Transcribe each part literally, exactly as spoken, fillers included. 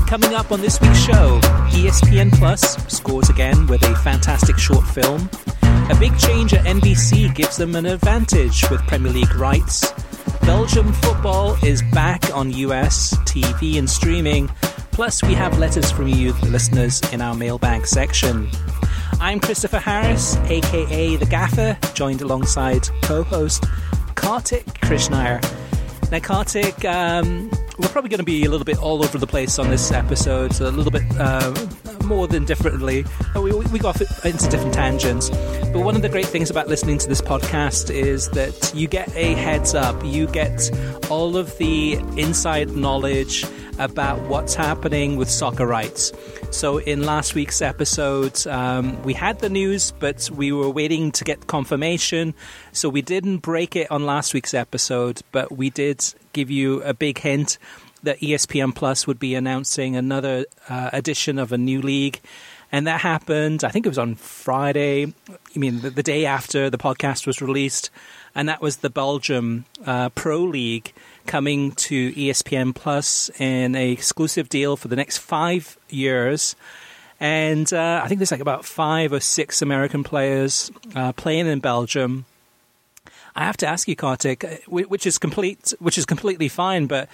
Coming up on this week's show, E S P N Plus scores again with a fantastic short film. A big change at N B C gives them an advantage with Premier League rights. Belgium football is back on U S T V and streaming. Plus, we have letters from you, the listeners, in our mailbag section. I'm Christopher Harris, aka The Gaffer, joined alongside co-host Kartik Krishnaiyer. Now, Kartik, um, we're probably going to be a little bit all over the place on this episode, a little bit uh, more than differently. We, we go off into different tangents. But one of the great things about listening to this podcast is that you get a heads up. You get all of the inside knowledge about what's happening with soccer rights. So in last week's episode, um, we had the news, but we were waiting to get confirmation. So we didn't break it on last week's episode, but we did give you a big hint that E S P N Plus would be announcing another uh, edition of a new league. And that happened, I think it was on Friday, I mean, the, the day after the podcast was released. And that was the Belgium uh, Pro League coming to E S P N Plus in an exclusive deal for the next five years. And uh, I think there's like about five or six American players uh, playing in Belgium. I have to ask you, Kartik, which is complete, which is completely fine, but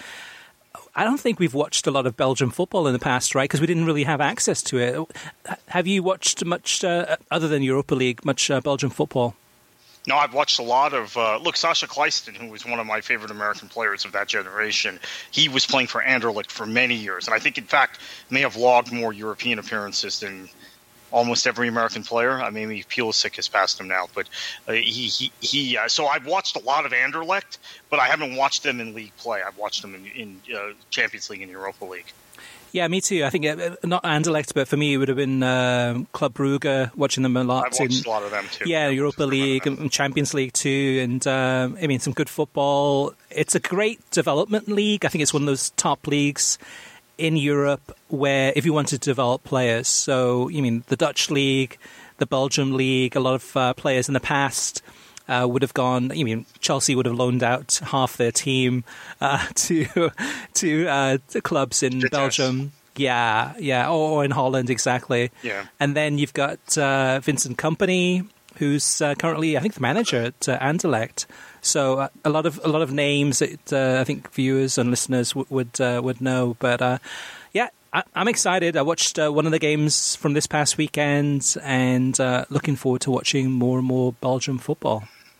I don't think we've watched a lot of Belgian football in the past, right? Because we didn't really have access to it. Have you watched much, uh, other than Europa League, much uh, Belgian football? No, I've watched a lot of uh, – look, Sasha Kleiston, who was one of my favorite American players of that generation, he was playing for Anderlecht for many years. And I think, in fact, may have logged more European appearances than almost every American player. I mean, maybe Pulisic has passed him now. But uh, he – he, he uh, so I've watched a lot of Anderlecht, but I haven't watched them in league play. I've watched them in, in uh, Champions League and Europa League. Yeah, me too. I think uh, not Anderlecht, but for me it would have been uh, Club Brugge, watching them a lot. I've watched in, a lot of them too. Yeah, Europa League and Champions League too, and uh, I mean some good football. It's a great development league. I think it's one of those top leagues in Europe where if you want to develop players. So you mean the Dutch league, the Belgium league. A lot of uh, players in the past Uh, would have gone. I mean, Chelsea would have loaned out half their team uh, to to, uh, to clubs in Vitesse. Belgium. Yeah, yeah, or, or in Holland, exactly. Yeah, and then you've got uh, Vincent Kompany, who's uh, currently, I think, the manager at uh, Anderlecht. So uh, a lot of a lot of names that uh, I think viewers and listeners w- would uh, would know. But uh, yeah. I'm excited. I watched uh, one of the games from this past weekend and uh, looking forward to watching more and more Belgian football.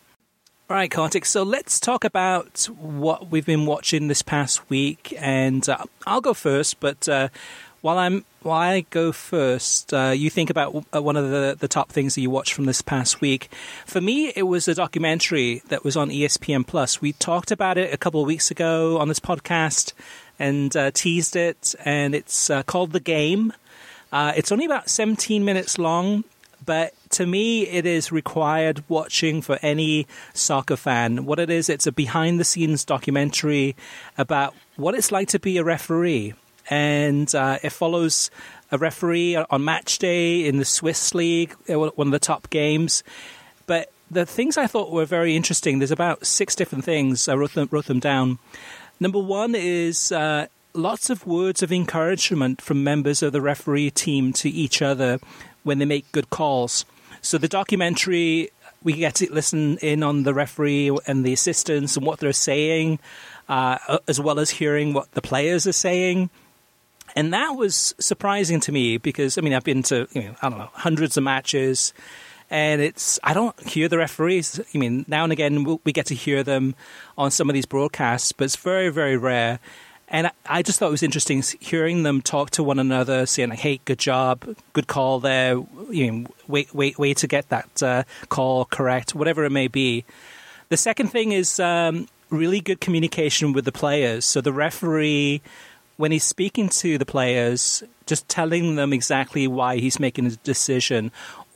All right, Kartik, so let's talk about what we've been watching this past week. And uh, I'll go first, but uh, while I'm while I go first, uh, you think about one of the, the top things that you watched from this past week. For me, it was a documentary that was on E S P N Plus. We talked about it a couple of weeks ago on this podcast and uh, teased it, and it's uh, called The Game. Uh, it's only about seventeen minutes long, but to me, it is required watching for any soccer fan. What it is, it's a behind-the-scenes documentary about what it's like to be a referee, and uh, it follows a referee on match day in the Swiss League, one of the top games. But the things I thought were very interesting, there's about six different things. I wrote them, wrote them down. Number one is uh, lots of words of encouragement from members of the referee team to each other when they make good calls. So the documentary, we get to listen in on the referee and the assistants and what they're saying, uh, as well as hearing what the players are saying. And that was surprising to me because, I mean, I've been to, you know, I don't know, hundreds of matches. And it's, I don't hear the referees. I mean, now and again, we get to hear them on some of these broadcasts, but it's very, very rare. And I just thought it was interesting hearing them talk to one another, saying, like, hey, good job, good call there, you know, wait, wait, wait to get that uh, call correct, whatever it may be. The second thing is um, really good communication with the players. So the referee, when he's speaking to the players, just telling them exactly why he's making a decision,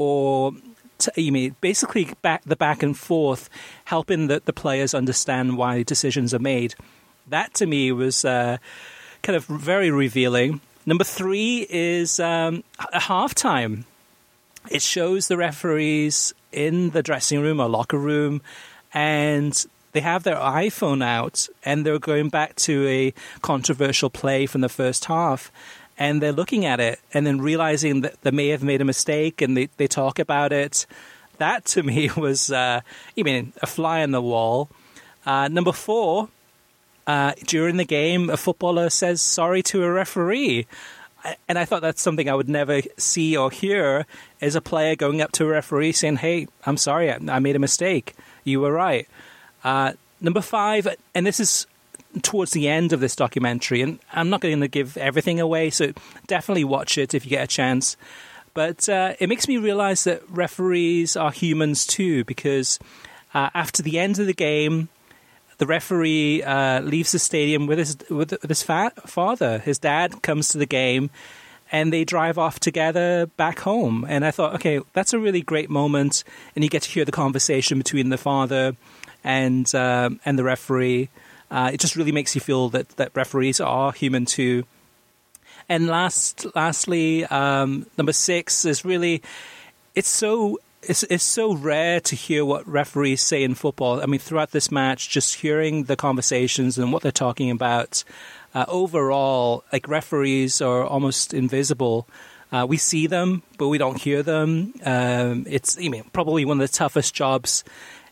or you mean basically back the back and forth, helping the, the players understand why decisions are made. That to me was uh, kind of very revealing. Number three is um, a halftime. It shows the referees in the dressing room or locker room, and they have their iPhone out, and they're going back to a controversial play from the first half. and they're looking at it and then realizing that they may have made a mistake, and they, they talk about it. That, to me, was, uh, I mean, a fly on the wall. Uh, number four, uh, during the game, a footballer says sorry to a referee. And I thought that's something I would never see or hear, as a player going up to a referee saying, hey, I'm sorry, I made a mistake. You were right. Uh, number five, and this is towards the end of this documentary, and I'm not going to give everything away, so definitely watch it if you get a chance. But uh, it makes me realize that referees are humans too, because uh, after the end of the game, the referee uh, leaves the stadium with his with, with his fa- father. His dad comes to the game, and they drive off together back home. And I thought, okay, that's a really great moment, and you get to hear the conversation between the father and um, and the referee. Uh, it just really makes you feel that, that referees are human too. And last, lastly, um, number six is really, it's so it's it's so rare to hear what referees say in football. I mean, throughout this match, just hearing the conversations and what they're talking about. Uh, overall, like, referees are almost invisible. Uh, we see them, but we don't hear them. Um, it's, I mean, probably one of the toughest jobs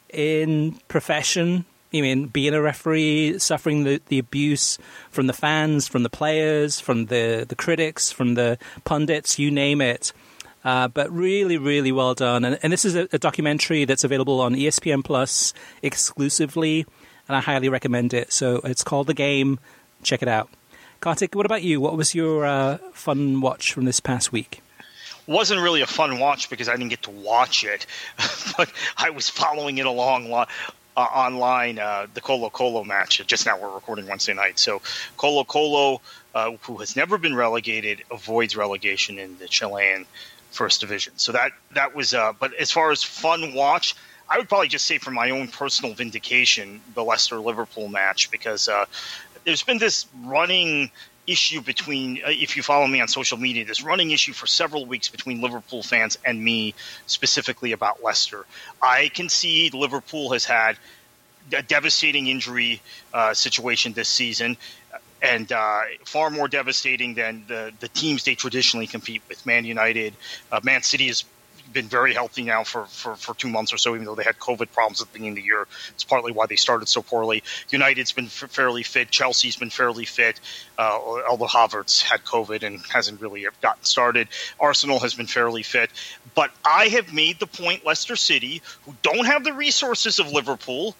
in profession. I mean, being a referee, suffering the, the abuse from the fans, from the players, from the, the critics, from the pundits, you name it. Uh, but really, really well done. And, and this is a, a documentary that's available on E S P N Plus exclusively, and I highly recommend it. So it's called The Game. Check it out. Kartik, what about you? What was your uh, fun watch from this past week? Wasn't really a fun watch because I didn't get to watch it, but I was following it along uh, online, uh, the Colo Colo match. Just now we're recording Wednesday night. So Colo Colo, uh, who has never been relegated, avoids relegation in the Chilean First Division. So that, that was uh, – but as far as fun watch, I would probably just say for my own personal vindication, the Leicester-Liverpool match, because uh, there's been this running – issue between, uh, if you follow me on social media, this running issue for several weeks between Liverpool fans and me, specifically about Leicester. I concede Liverpool has had a devastating injury uh, situation this season, and uh, far more devastating than the, the teams they traditionally compete with. Man United, uh, Man City has been very healthy now for, for, for two months or so, even though they had COVID problems at the beginning of the year. It's partly why they started so poorly. United's been f- fairly fit. Chelsea's been fairly fit, uh, although Havertz had COVID and hasn't really gotten started. Arsenal has been fairly fit. But I have made the point, Leicester City, who don't have the resources of Liverpool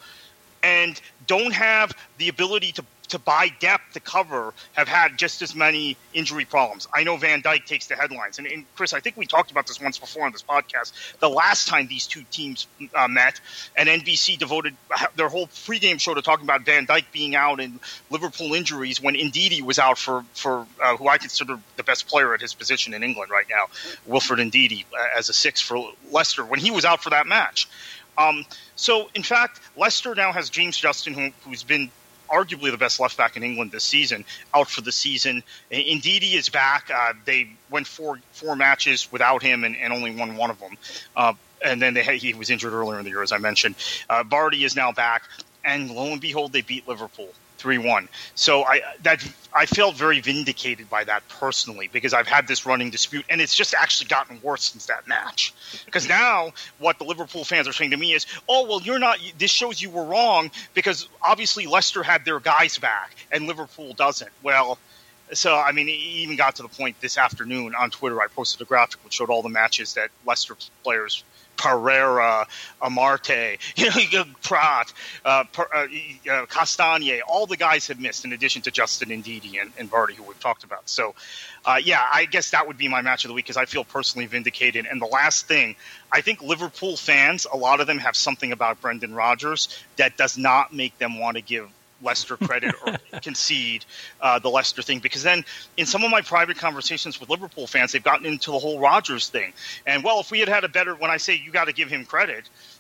and don't have the ability to to buy depth to cover, have had just as many injury problems. I know Van Dijk takes the headlines. And, and Chris, I think we talked about this once before on this podcast. The last time these two teams uh, met, and N B C devoted their whole pregame show to talking about Van Dijk being out and Liverpool injuries when Ndidi was out for, for uh, who I consider the best player at his position in England right now, Wilfred Ndidi, uh, as a six for Leicester, when he was out for that match. Um, so, in fact, Leicester now has James Justin, who, who's been arguably the best left back in England this season, out for the season. Ndidi is back. Uh, they went four four matches without him and, and only won one of them. Uh, and then they had, he was injured earlier in the year, as I mentioned. Uh, Vardy is now back. And lo and behold, they beat Liverpool three one. So I that I felt very vindicated by that personally, because I've had this running dispute, and it's just actually gotten worse since that match. Because now what the Liverpool fans are saying to me is, oh, well, you're not – this shows you were wrong because obviously Leicester had their guys back and Liverpool doesn't. Well, so, I mean, it even got to the point this afternoon on Twitter, I posted a graphic which showed all the matches that Leicester players – Pereira, Amarte, you know, Prat, uh, uh, uh, Castagne, all the guys have missed in addition to Justin Ndidi and, and Vardy, who we've talked about. So, uh, yeah, I guess that would be my match of the week because I feel personally vindicated. And the last thing, I think Liverpool fans, a lot of them have something about Brendan Rodgers that does not make them want to give Leicester credit or concede uh, the Leicester thing, because then in some of my private conversations with Liverpool fans, they've gotten into the whole Rodgers thing. And well, if we had had a better, when I say you got to give him credit,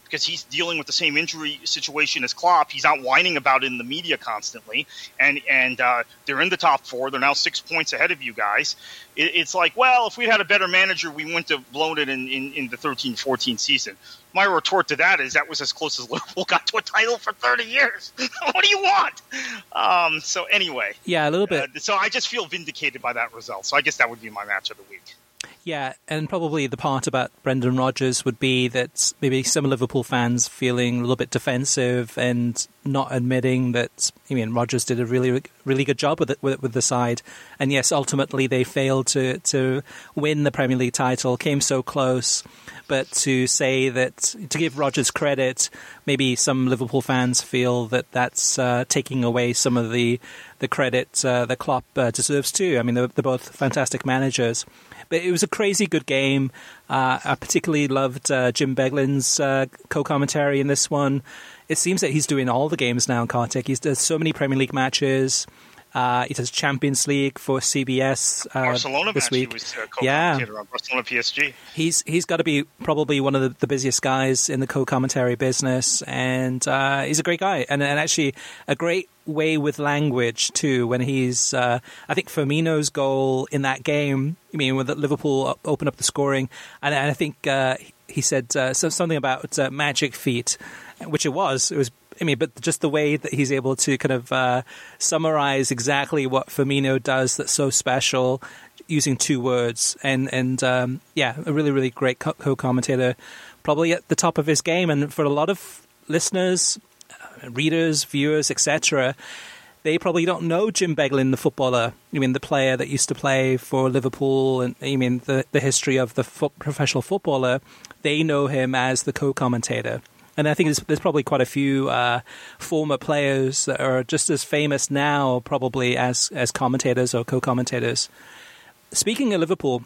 because he's dealing with the same injury situation as Klopp. He's out whining about it in the media constantly, and and uh, they're in the top four. They're now six points ahead of you guys. It, it's like, well, if we'd had a better manager, we wouldn't have blown it in, in, in the thirteen fourteen season. My retort to that is that was as close as Liverpool got to a title for thirty years. What do you want? Um, so anyway. Yeah, a little bit. Uh, so I just feel vindicated by that result. So I guess that would be my match of the week. Yeah, and probably the part about Brendan Rodgers would be that maybe some Liverpool fans feeling a little bit defensive and not admitting that, I mean, Rodgers did a really, really good job with it, with, with the side. And yes, ultimately they failed to, to win the Premier League title, came so close. But to say that, to give Rodgers credit, maybe some Liverpool fans feel that that's uh, taking away some of the, the credit uh, that Klopp uh, deserves too. I mean, they're, they're both fantastic managers. But it was a crazy good game. Uh, I particularly loved uh, Jim Beglin's uh, co-commentary in this one. It seems that he's doing all the games now in Kartik. He does so many Premier League matches. Uh, he does Champions League for C B S uh, Barcelona this match. week. He was uh, co-commentator yeah. on Barcelona P S G. He's he's got to be probably one of the, the busiest guys in the co-commentary business, and uh, he's a great guy, and, and actually a great way with language too. When he's, uh, I think Firmino's goal in that game, I mean, when Liverpool opened up the scoring, and, and I think uh, he said uh, something about uh, magic feet, which it was. It was. I mean, but just the way that he's able to kind of uh, summarize exactly what Firmino does that's so special using two words. And, and um, yeah, a really, really great co-commentator, probably at the top of his game. And for a lot of listeners, uh, readers, viewers, et cetera, they probably don't know Jim Beglin, the footballer. I mean, the player that used to play for Liverpool, and I mean, the, the history of the fo- professional footballer. They know him as the co-commentator. And I think there's, there's probably quite a few uh, former players that are just as famous now, probably, as, as commentators or co-commentators. Speaking of Liverpool,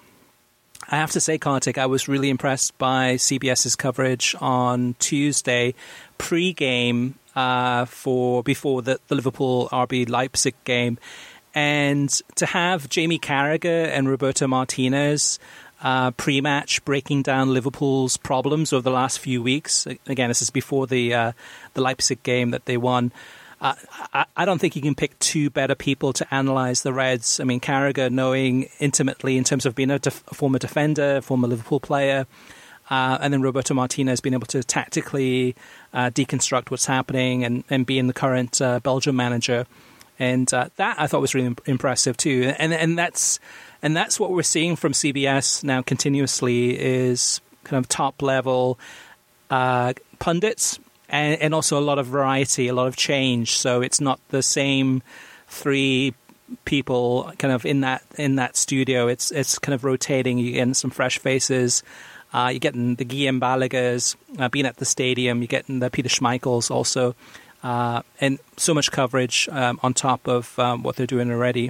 I have to say, Kartik, I was really impressed by CBS's coverage on Tuesday, pre-game uh, for before the, the Liverpool R B Leipzig game. And to have Jamie Carragher and Roberto Martinez Uh, pre-match breaking down Liverpool's problems over the last few weeks. Again, this is before the uh, the Leipzig game that they won. Uh, I, I don't think you can pick two better people to analyze the Reds. I mean, Carragher knowing intimately in terms of being a, def- a former defender, former Liverpool player, uh, and then Roberto Martinez being able to tactically uh, deconstruct what's happening and, and being the current uh, Belgium manager. And uh, that I thought was really imp- impressive too. And and that's and that's what we're seeing from C B S now continuously is kind of top level uh, pundits and, and also a lot of variety, a lot of change. So it's not the same three people kind of in that in that studio. It's it's kind of rotating. You're getting some fresh faces. Uh, you're getting the Guillaume Balagers uh, being at the stadium. You're getting the Peter Schmeichels also. Uh, and so much coverage um, on top of um, what they're doing already.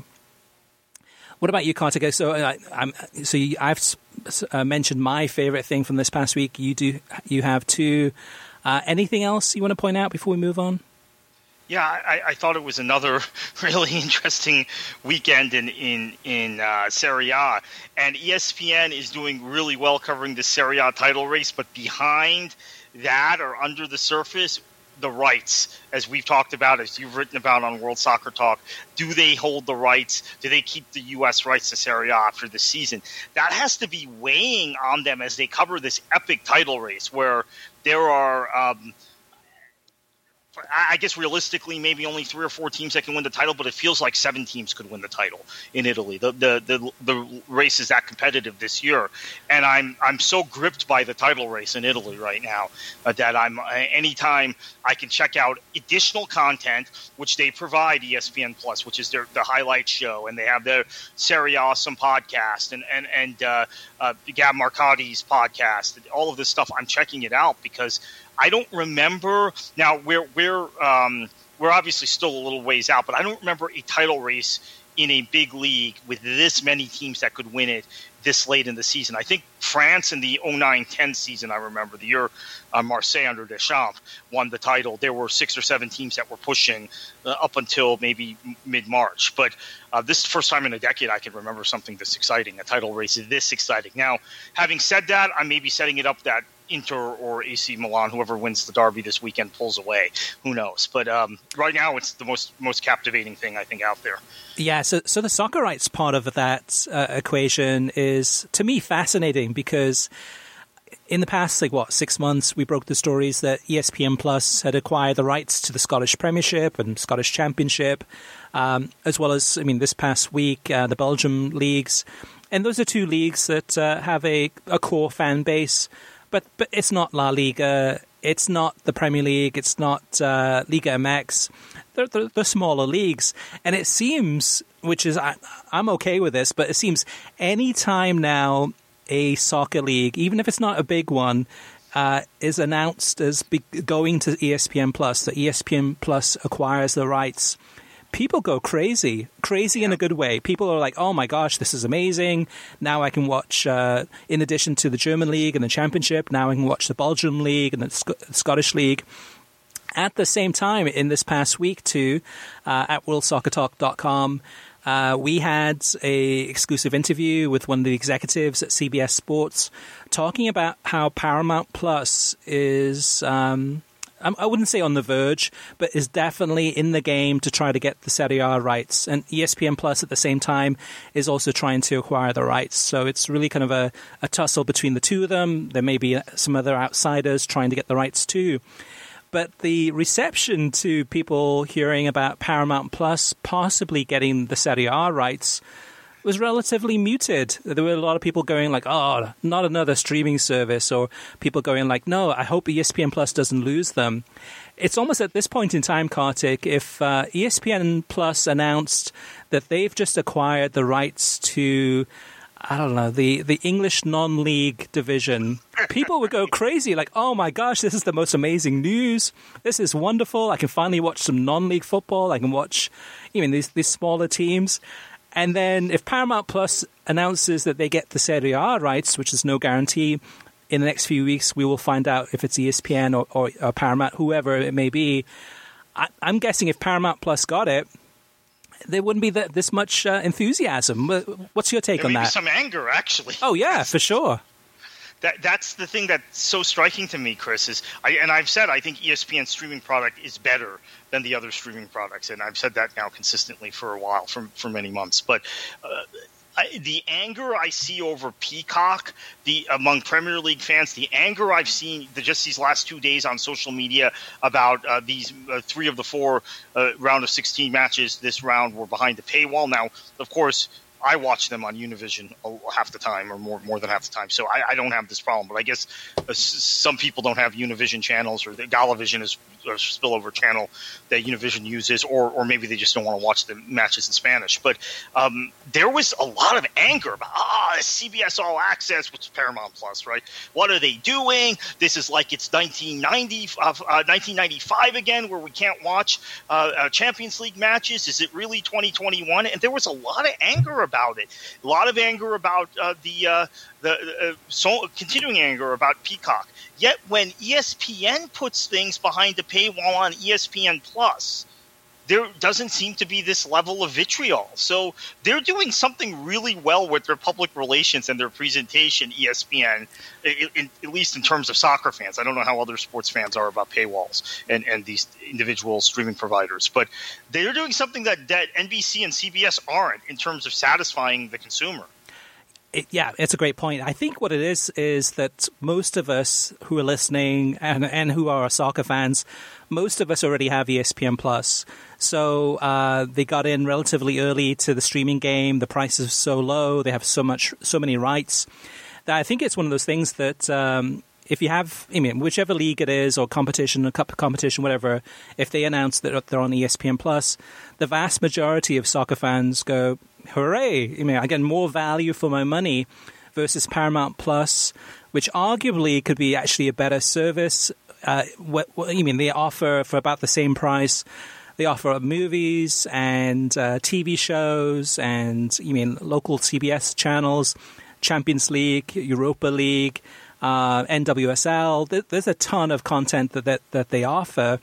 What about you, Kartik? So, uh, I'm, so you, I've uh, mentioned my favorite thing from this past week. You do. You have too. Uh, anything else you want to point out before we move on? Yeah, I, I thought it was another really interesting weekend in in in uh, Serie A, and E S P N is doing really well covering the Serie A title race. But behind that, or under the surface, the rights, as we've talked about, as you've written about on World Soccer Talk, do they hold the rights? Do they keep the U S rights to Serie A after the season? That has to be weighing on them as they cover this epic title race where there are, um, I guess realistically, maybe only three or four teams that can win the title, but it feels like seven teams could win the title in Italy. The the the, the race is that competitive this year, and I'm I'm so gripped by the title race in Italy right now uh, that I'm uh, anytime I can check out additional content, which they provide E S P N Plus, which is their the highlight show, and they have their Serie Awesome podcast and and and uh, uh, Gab Marcati's podcast, all of this stuff. I'm checking it out because I don't remember now. We're we're um, we're obviously still a little ways out, but I don't remember a title race in a big league with this many teams that could win it this late in the season. I think France in the oh nine ten season, I remember the year uh, Marseille under Deschamps won the title. There were six or seven teams that were pushing uh, up until maybe mid-March. But uh, this is the first time in a decade I can remember something this exciting, a title race is this exciting. Now, having said that, I may be setting it up that Inter or A C Milan, whoever wins the derby this weekend, pulls away. Who knows? But um, right now, it's the most most captivating thing I think out there. Yeah, so so the soccer rights part of that uh, equation is, to me, fascinating because in the past, like, what, six months, we broke the stories that E S P N Plus had acquired the rights to the Scottish Premiership and Scottish Championship, um, as well as, I mean, this past week, uh, the Belgium leagues. And those are two leagues that uh, have a, a core fan base, but but it's not La Liga, it's not the Premier League, it's not uh, Liga M X. They're, they're, they're smaller leagues. And it seems, which is, I, I'm okay with this, but it seems any time now a soccer league, even if it's not a big one, uh, is announced as be- going to E S P N Plus, that E S P N Plus acquires the rights, people go crazy, crazy yeah. in a good way. People are like, oh my gosh, this is amazing. Now I can watch, uh, in addition to the German league and the championship, now I can watch the Belgian league and the Sc- Scottish league. At the same time, in this past week too, uh, at world soccer talk dot com, Uh, we had a exclusive interview with one of the executives at C B S Sports talking about how Paramount Plus is, um, I wouldn't say on the verge, but is definitely in the game to try to get the Serie A rights. And E S P N Plus at the same time is also trying to acquire the rights. So it's really kind of a, a tussle between the two of them. There may be some other outsiders trying to get the rights too. But the reception to people hearing about Paramount Plus possibly getting the Serie A rights was relatively muted. There were a lot of people going like, oh, not another streaming service, or people going like, no, I hope E S P N Plus doesn't lose them. It's almost at this point in time, Kartik, if uh, E S P N Plus announced that they've just acquired the rights to, I don't know, the, the English non-league division, people would go crazy, like, oh my gosh, this is the most amazing news. This is wonderful. I can finally watch some non-league football. I can watch, you know, these, these smaller teams. And then if Paramount Plus announces that they get the Serie A rights, which is no guarantee, in the next few weeks we will find out if it's E S P N or, or, or Paramount, whoever it may be. I, I'm guessing if Paramount Plus got it, there wouldn't be that, this much uh, enthusiasm. What's your take there on may that? Be some anger, actually. Oh yeah, for sure. That that's the thing that's so striking to me, Chris. Is I and I've said I think E S P N's streaming product is better than the other streaming products, and I've said that now consistently for a while, for for many months. But uh, I, the anger I see over Peacock, the among Premier League fans, the anger I've seen the, just these last two days on social media about uh, these uh, three of the four uh, round of sixteen matches this round were behind the paywall. Now, of course, I watch them on Univision half the time, or more more than half the time, so I, I don't have this problem. But I guess uh, some people don't have Univision channels, or the Galavision is a spillover channel that Univision uses, or or maybe they just don't want to watch the matches in Spanish. But um, there was a lot of anger about ah, C B S All Access, which is Paramount Plus, right? What are they doing? This is like it's nineteen ninety, uh, uh, nineteen ninety-five again, where we can't watch uh, uh, Champions League matches. Is it really twenty twenty-one? And there was a lot of anger about about it. A lot of anger about uh, the uh, the uh, so continuing anger about Peacock. Yet when E S P N puts things behind the paywall on E S P N Plus, there doesn't seem to be this level of vitriol. So they're doing something really well with their public relations and their presentation, E S P N, in, in, at least in terms of soccer fans. I don't know how other sports fans are about paywalls and, and these individual streaming providers. But they're doing something that, that N B C and C B S aren't in terms of satisfying the consumer. It, yeah, it's a great point. I think what it is is that most of us who are listening and, and who are soccer fans, most of us already have E S P N Plus. So uh, they got in relatively early to the streaming game. The price is so low. They have so much, so many rights that I think it's one of those things that um, if you have, I mean, whichever league it is or competition, a cup competition, whatever, if they announce that they're on E S P N Plus, the vast majority of soccer fans go, hooray, I mean, I get more value for my money versus Paramount Plus, which arguably could be actually a better service. Uh, what, what you mean? They offer for about the same price. They offer movies and uh, T V shows and you mean local C B S channels, Champions League, Europa League, uh, N W S L. There's a ton of content that, that, that they offer,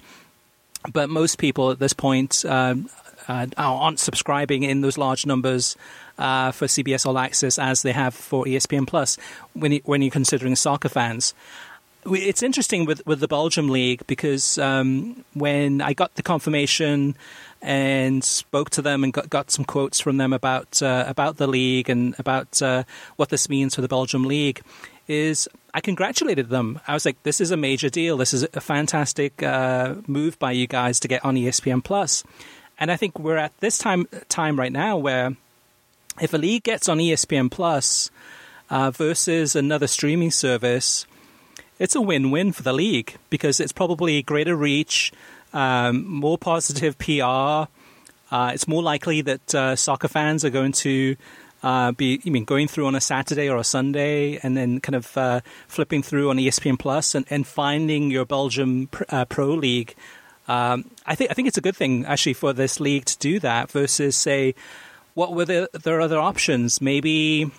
but most people at this point um, uh, aren't subscribing in those large numbers uh, for C B S All Access as they have for E S P N Plus when, you, when you're considering soccer fans. it's interesting with, with the Belgium League because um, when I got the confirmation and spoke to them and got, got some quotes from them about uh, about the league and about uh, what this means for the Belgium League, is I congratulated them. I was like, this is a major deal. This is a fantastic uh, move by you guys to get on E S P N Plus. And I think we're at this time time right now where if a league gets on E S P N Plus uh, versus another streaming service, it's a win-win for the league because it's probably greater reach, um, more positive P R. Uh, it's more likely that uh, soccer fans are going to uh, be, I mean, going through on a Saturday or a Sunday and then kind of uh, flipping through on E S P N Plus and, and finding your Belgium pr- uh, Pro League. Um, I think I think it's a good thing actually for this league to do that versus say, what were the, there other options? Maybe.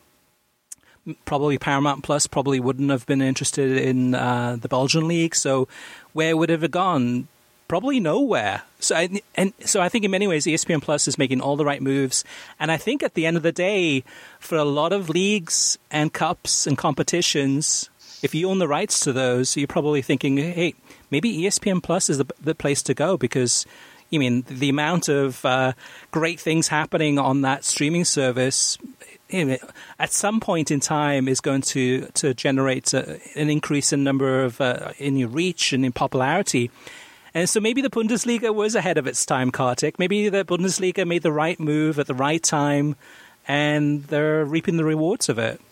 Probably Paramount Plus probably wouldn't have been interested in uh, the Belgian league. So where would it have gone? Probably nowhere. So I, and so I think in many ways E S P N Plus is making all the right moves. And I think at the end of the day, for a lot of leagues and cups and competitions, if you own the rights to those, you're probably thinking, hey, maybe E S P N Plus is the, the place to go because, I mean, the amount of uh, great things happening on that streaming service at some point in time is going to to generate a, an increase in number of uh, in your reach and in popularity. And so maybe the Bundesliga was ahead of its time, Kartik. Maybe the Bundesliga made the right move at the right time, and they're reaping the rewards of it.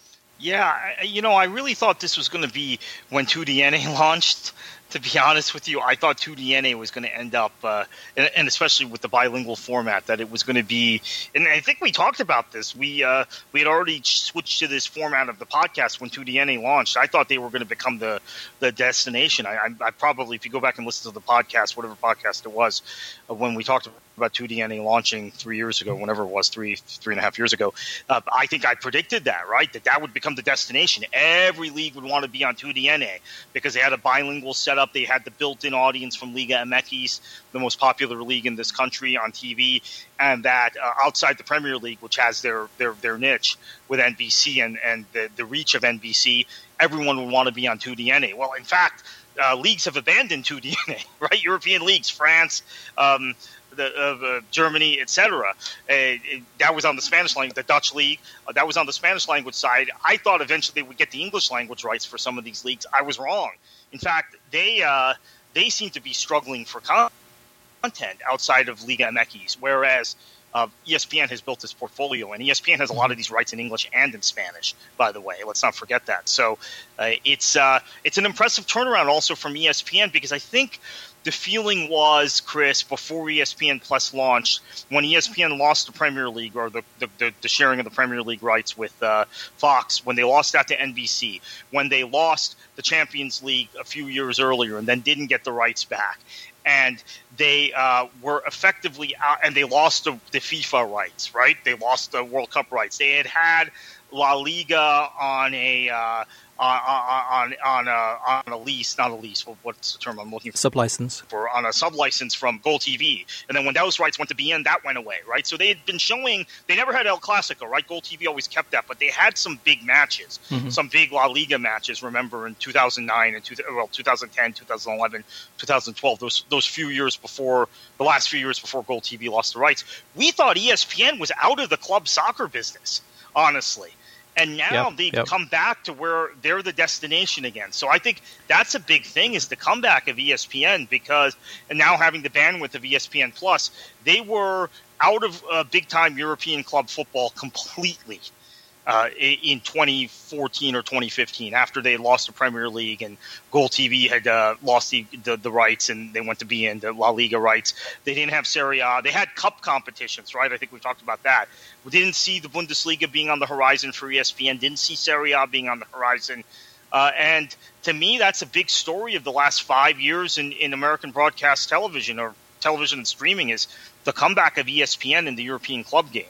Yeah, you know, I really thought this was going to be when two D N A launched. To be honest with you, I thought two D N A was going to end up, uh, and, and especially with the bilingual format, that it was going to be. And I think we talked about this. We uh, we had already switched to this format of the podcast when two D N A launched. I thought they were going to become the the destination. I, I, I probably, if you go back and listen to the podcast, whatever podcast it was, uh, when we talked about two D N A launching three years ago, whenever it was, three three and a half years ago, uh, I think I predicted that, right? That that would become the destination. Every league would want to be on two D N A because they had a bilingual setup. They had the built-in audience from Liga M X, the most popular league in this country, on T V, and that uh, outside the Premier League, which has their their, their niche with N B C and, and the, the reach of N B C, everyone would want to be on two D N A. Well, in fact, uh, leagues have abandoned two D N A, right? European leagues, France, um, the, uh, Germany, et cetera. Uh, that was on the Spanish language, the Dutch league. Uh, that was on the Spanish language side. I thought eventually they would get the English language rights for some of these leagues. I was wrong. In fact, they uh, they seem to be struggling for content outside of Liga M X, whereas uh, E S P N has built this portfolio, and E S P N has a lot of these rights in English and in Spanish, by the way. Let's not forget that. So uh, it's uh, it's an impressive turnaround also from E S P N, because I think the feeling was, Chris, before E S P N Plus launched, when E S P N lost the Premier League, or the, the, the, the sharing of the Premier League rights with uh, Fox, when they lost that to N B C, when they lost the Champions League a few years earlier and then didn't get the rights back, and they uh, were effectively out, and they lost the, the FIFA rights, right? They lost the World Cup rights. They had had La Liga on a uh, on on on a, on a lease, not a lease. What's the term I'm looking for? Sublicense. For on a sublicense from Gold T V, and then when those rights went to B N, that went away, right? So they had been showing. They never had El Clasico, right? Gold T V always kept that, but they had some big matches, mm-hmm. some big La Liga matches. Remember in two thousand nine and two, well, twenty ten, twenty eleven, twenty twelve, those those few years before the last few years before Gold T V lost the rights. We thought E S P N was out of the club soccer business, honestly. And now yep, they've yep. come back to where they're the destination again. So I think that's a big thing, is the comeback of E S P N, because and now having the bandwidth of E S P N Plus, they were out of uh, big-time European club football completely uh, in twenty fourteen or twenty fifteen, after they lost the Premier League and Gold T V had uh, lost the, the the rights and they went to be in the La Liga rights. They didn't have Serie A. They had cup competitions, right? I think we talked about that. We didn't see the Bundesliga being on the horizon for E S P N, didn't see Serie A being on the horizon. Uh, and to me, that's a big story of the last five years in, in American broadcast television, or television and streaming, is the comeback of E S P N in the European club game.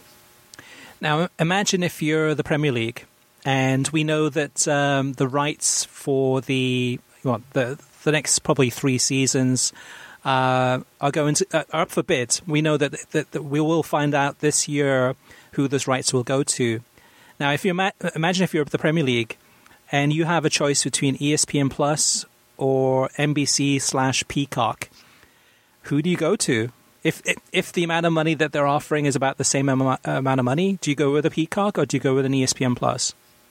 Now, imagine if you're the Premier League, and we know that um, the rights for the well, the the next probably three seasons uh, are going to uh, are up for bid. We know that, that that we will find out this year who those rights will go to. Now, if you ima- imagine if you're the Premier League and you have a choice between E S P N Plus or N B C slash Peacock, who do you go to? If, if if the amount of money that they're offering is about the same amount of money, do you go with a Peacock or do you go with an E S P N Plus?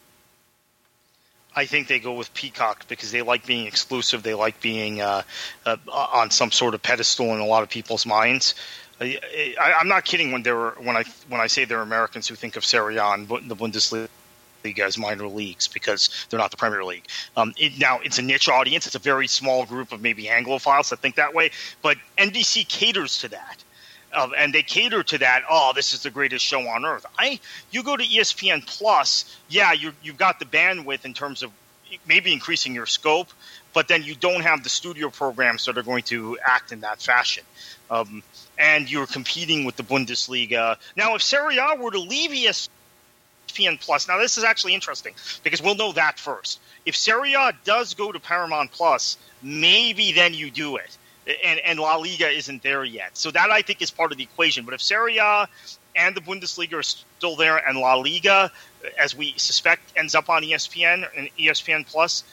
I think they go with Peacock because they like being exclusive. They like being uh, uh, on some sort of pedestal in a lot of people's minds. I, I, I'm not kidding when they're when I when I say they're Americans who think of Serie A and the Bundesliga as minor leagues because they're not the Premier League. Um, it, now, it's a niche audience. It's a very small group of maybe Anglophiles that think that way. But N B C caters to that. Uh, and they cater to that, oh, this is the greatest show on earth. I, you go to E S P N Plus, yeah, you, you've got the bandwidth in terms of maybe increasing your scope, but then you don't have the studio programs that are going to act in that fashion. Um, and you're competing with the Bundesliga. Now, if Serie A were to leave E S P N Plus, now this is actually interesting because we'll know that first. If Serie A does go to Paramount Plus, maybe then you do it. And, and La Liga isn't there yet. So that, I think, is part of the equation. But if Serie A and the Bundesliga are still there and La Liga, as we suspect, ends up on E S P N and E S P N Plus,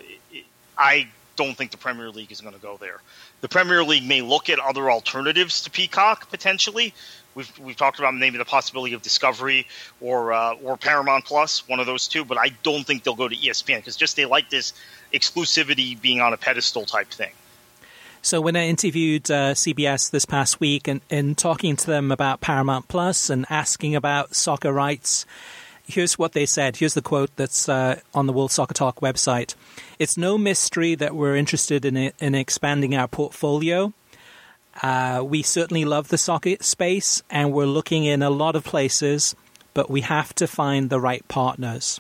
I don't think the Premier League is going to go there. The Premier League may look at other alternatives to Peacock, potentially. We've we've talked about maybe the possibility of Discovery or uh, or Paramount Plus, one of those two. But I don't think they'll go to E S P N because just they like this exclusivity being on a pedestal type thing. So when I interviewed uh, C B S this past week and, and talking to them about Paramount Plus and asking about soccer rights, here's what they said. Here's the quote that's uh, on the World Soccer Talk website. It's no mystery that we're interested in, in expanding our portfolio. Uh, we certainly love the soccer space and we're looking in a lot of places, but we have to find the right partners.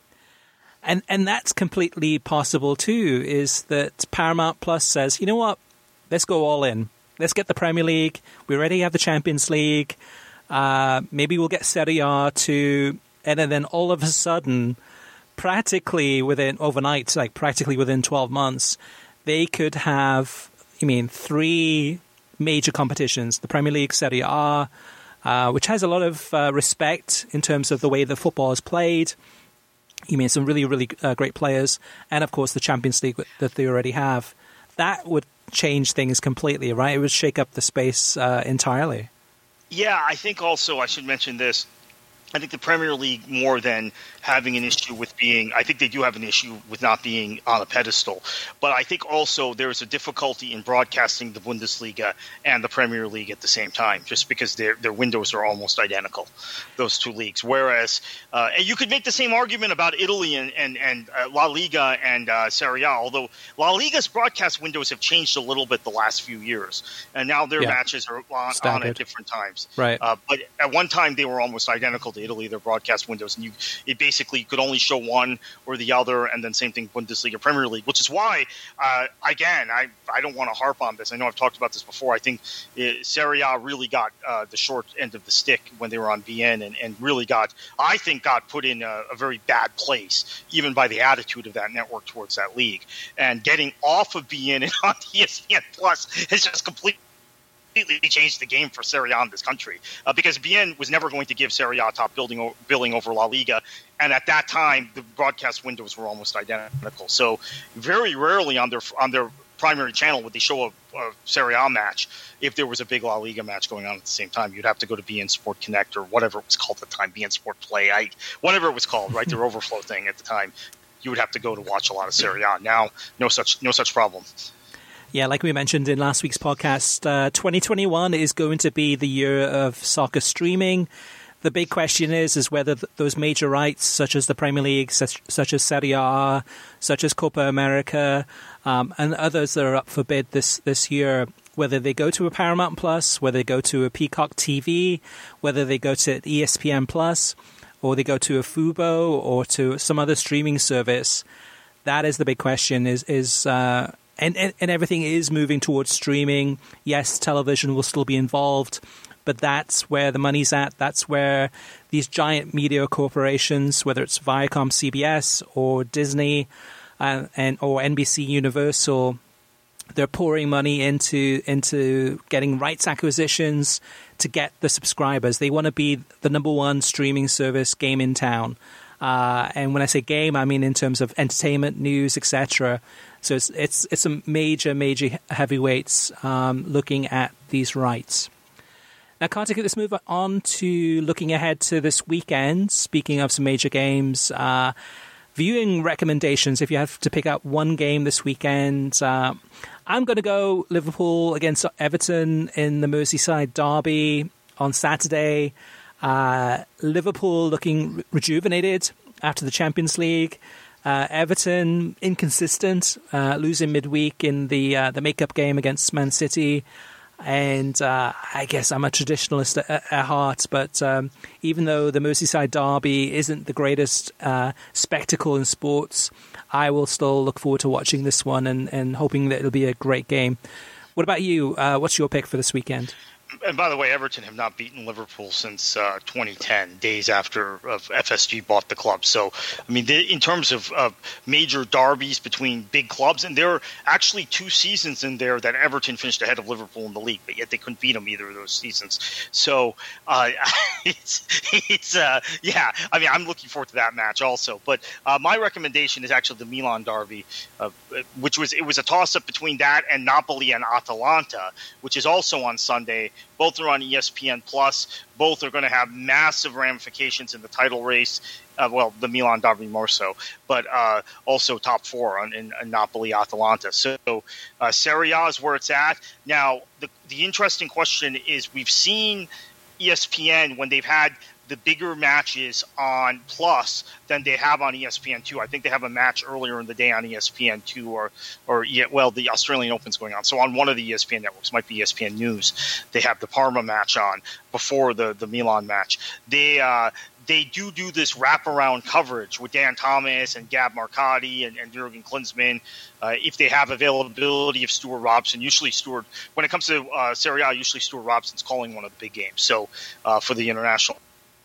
And and that's completely possible too, is that Paramount Plus says, you know what? Let's go all in. Let's get the Premier League. We already have the Champions League. Uh, maybe we'll get Serie A too. And then all of a sudden, practically within overnight, like practically within twelve months, they could have, I mean, three major competitions. The Premier League, Serie A, uh, which has a lot of uh, respect in terms of the way the football is played. You mean some really, really uh, great players. And, of course, the Champions League that they already have. That would change things completely, right? It would shake up the space uh, entirely. Yeah, I think also I should mention this. I think the Premier League, more than having an issue with being – I think they do have an issue with not being on a pedestal. But I think also there's a difficulty in broadcasting the Bundesliga and the Premier League at the same time, just because their their windows are almost identical, those two leagues. Whereas uh, – and you could make the same argument about Italy and, and, and uh, La Liga and uh, Serie A, although La Liga's broadcast windows have changed a little bit the last few years. And now their yeah. matches are on, on at different times. Right. Uh, but at one time they were almost identical to Italy, their broadcast windows, and you it basically you could only show one or the other, and then same thing Bundesliga, Premier League, which is why uh, again I I don't want to harp on this. I know I've talked about this before. I think uh, Serie A really got uh, the short end of the stick when they were on B N, and, and really got I think got put in a, a very bad place, even by the attitude of that network towards that league, and getting off of B N and on E S P N Plus has just completely completely changed the game for Serie A in this country uh, because B N was never going to give Serie A top building, billing over La Liga. And at that time, the broadcast windows were almost identical. So very rarely on their on their primary channel would they show a, a Serie A match. If there was a big La Liga match going on at the same time, you'd have to go to B N Sport Connect or whatever it was called at the time, B N Sport Play, I, whatever it was called, right? Their overflow thing at the time. You would have to go to watch a lot of Serie A. Now, no such no such problem. Yeah, like we mentioned in last week's podcast, uh, twenty twenty-one is going to be the year of soccer streaming. The big question is is whether th- those major rights, such as the Premier League, such, such as Serie A, such as Copa America, um, and others that are up for bid this, this year, whether they go to a Paramount Plus, whether they go to a Peacock T V, whether they go to E S P N Plus, or they go to a Fubo or to some other streaming service. That is the big question, is is uh, and, and, and everything is moving towards streaming. Yes, television will still be involved, but that's where the money's at. That's where these giant media corporations, whether it's Viacom, C B S, or Disney, uh, and or N B C Universal, they're pouring money into into getting rights acquisitions to get the subscribers. They want to be the number one streaming service game in town. Uh, and when I say game, I mean in terms of entertainment, news, et cetera. So it's it's it's a major, major heavyweights um, looking at these rights. Now, Kartik, let's move on to looking ahead to this weekend. Speaking of some major games, uh, viewing recommendations, if you have to pick out one game this weekend, uh, I'm going to go Liverpool against Everton in the Merseyside derby on Saturday. Uh, Liverpool looking re- rejuvenated after the Champions League. Uh, Everton inconsistent, uh, losing midweek in the uh, the makeup game against Man City. And uh, I guess I'm a traditionalist at, at heart, but um, even though the Merseyside derby isn't the greatest uh, spectacle in sports, I will still look forward to watching this one and, and hoping that it'll be a great game. What about you? Uh, what's your pick for this weekend? And by the way, Everton have not beaten Liverpool since uh, twenty ten, days after uh, F S G bought the club. So, I mean, the, in terms of uh, major derbies between big clubs, and there are actually two seasons in there that Everton finished ahead of Liverpool in the league, but yet they couldn't beat them either of those seasons. So, uh, it's, it's uh, yeah, I mean, I'm looking forward to that match also. But uh, my recommendation is actually the Milan derby, uh, which was, it was a toss-up between that and Napoli and Atalanta, which is also on Sunday. Both are on E S P N Plus. Both are going to have massive ramifications in the title race. Uh, well, the Milan derby more so, but uh, also top four on, in, in Napoli-Atalanta. So uh, Serie A is where it's at. Now, the, the interesting question is we've seen E S P N when they've had the bigger matches on Plus than they have on E S P N two. I think they have a match earlier in the day on E S P N two or, or yeah, well, the Australian Open's going on. So on one of the E S P N networks, might be E S P N News, they have the Parma match on before the, the Milan match. They uh, they do do this wraparound coverage with Dan Thomas and Gab Marcotti and, and Jurgen Klinsmann. Uh, if they have availability of Stuart Robson, usually Stuart, when it comes to uh, Serie A, usually Stuart Robson's calling one of the big games. So uh, for the international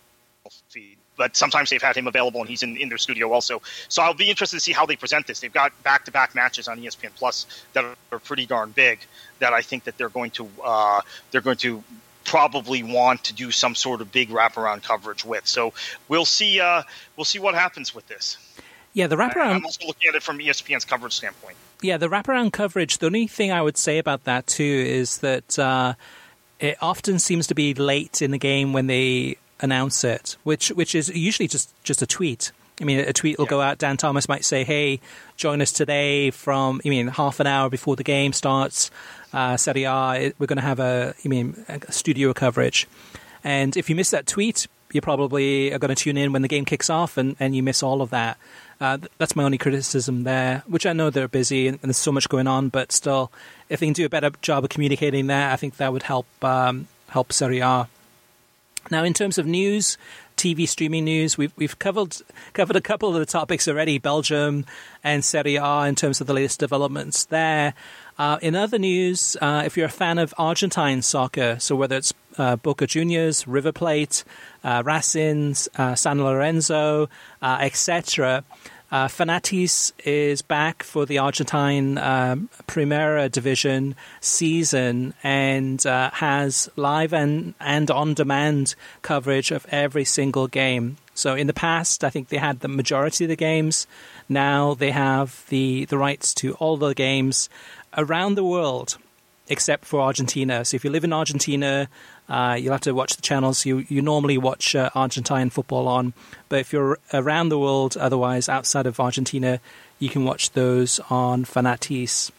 feed, but sometimes they've had him available and he's in, in their studio also. So I'll be interested to see how they present this. They've got back-to-back matches on E S P N Plus that are pretty darn big that I think that they're going to uh, they're going to probably want to do some sort of big wraparound coverage with. So we'll see uh, we'll see what happens with this. Yeah, the wraparound. I'm also looking at it from E S P N's coverage standpoint. Yeah, the wraparound coverage. The only thing I would say about that too is that uh, it often seems to be late in the game when they announce it, which which is usually just, just a tweet. I mean, a tweet will yeah. go out. Dan Thomas might say, hey, join us today from, I mean, half an hour before the game starts. Uh, Serie A, we're going to have a, I mean, a studio coverage. And if you miss that tweet, you probably are going to tune in when the game kicks off and, and you miss all of that. Uh, that's my only criticism there, which I know they're busy and, and there's so much going on, but still, if they can do a better job of communicating that, I think that would help um, help Serie A. Now, in terms of news, T V streaming news, we've we've covered covered a couple of the topics already, Belgium and Serie A in terms of the latest developments there. Uh, in other news, uh, if you're a fan of Argentine soccer, so whether it's uh, Boca Juniors, River Plate, uh, Racing, uh, San Lorenzo, uh, et cetera, Uh, Fanatis is back for the Argentine um, Primera Division season and uh, has live and, and on-demand coverage of every single game. So in the past, I think they had the majority of the games. Now they have the, the rights to all the games around the world, except for Argentina. So if you live in Argentina, uh, you'll have to watch the channels you, you normally watch uh, Argentine football on. But if you're around the world, otherwise outside of Argentina, you can watch those on Fanatis.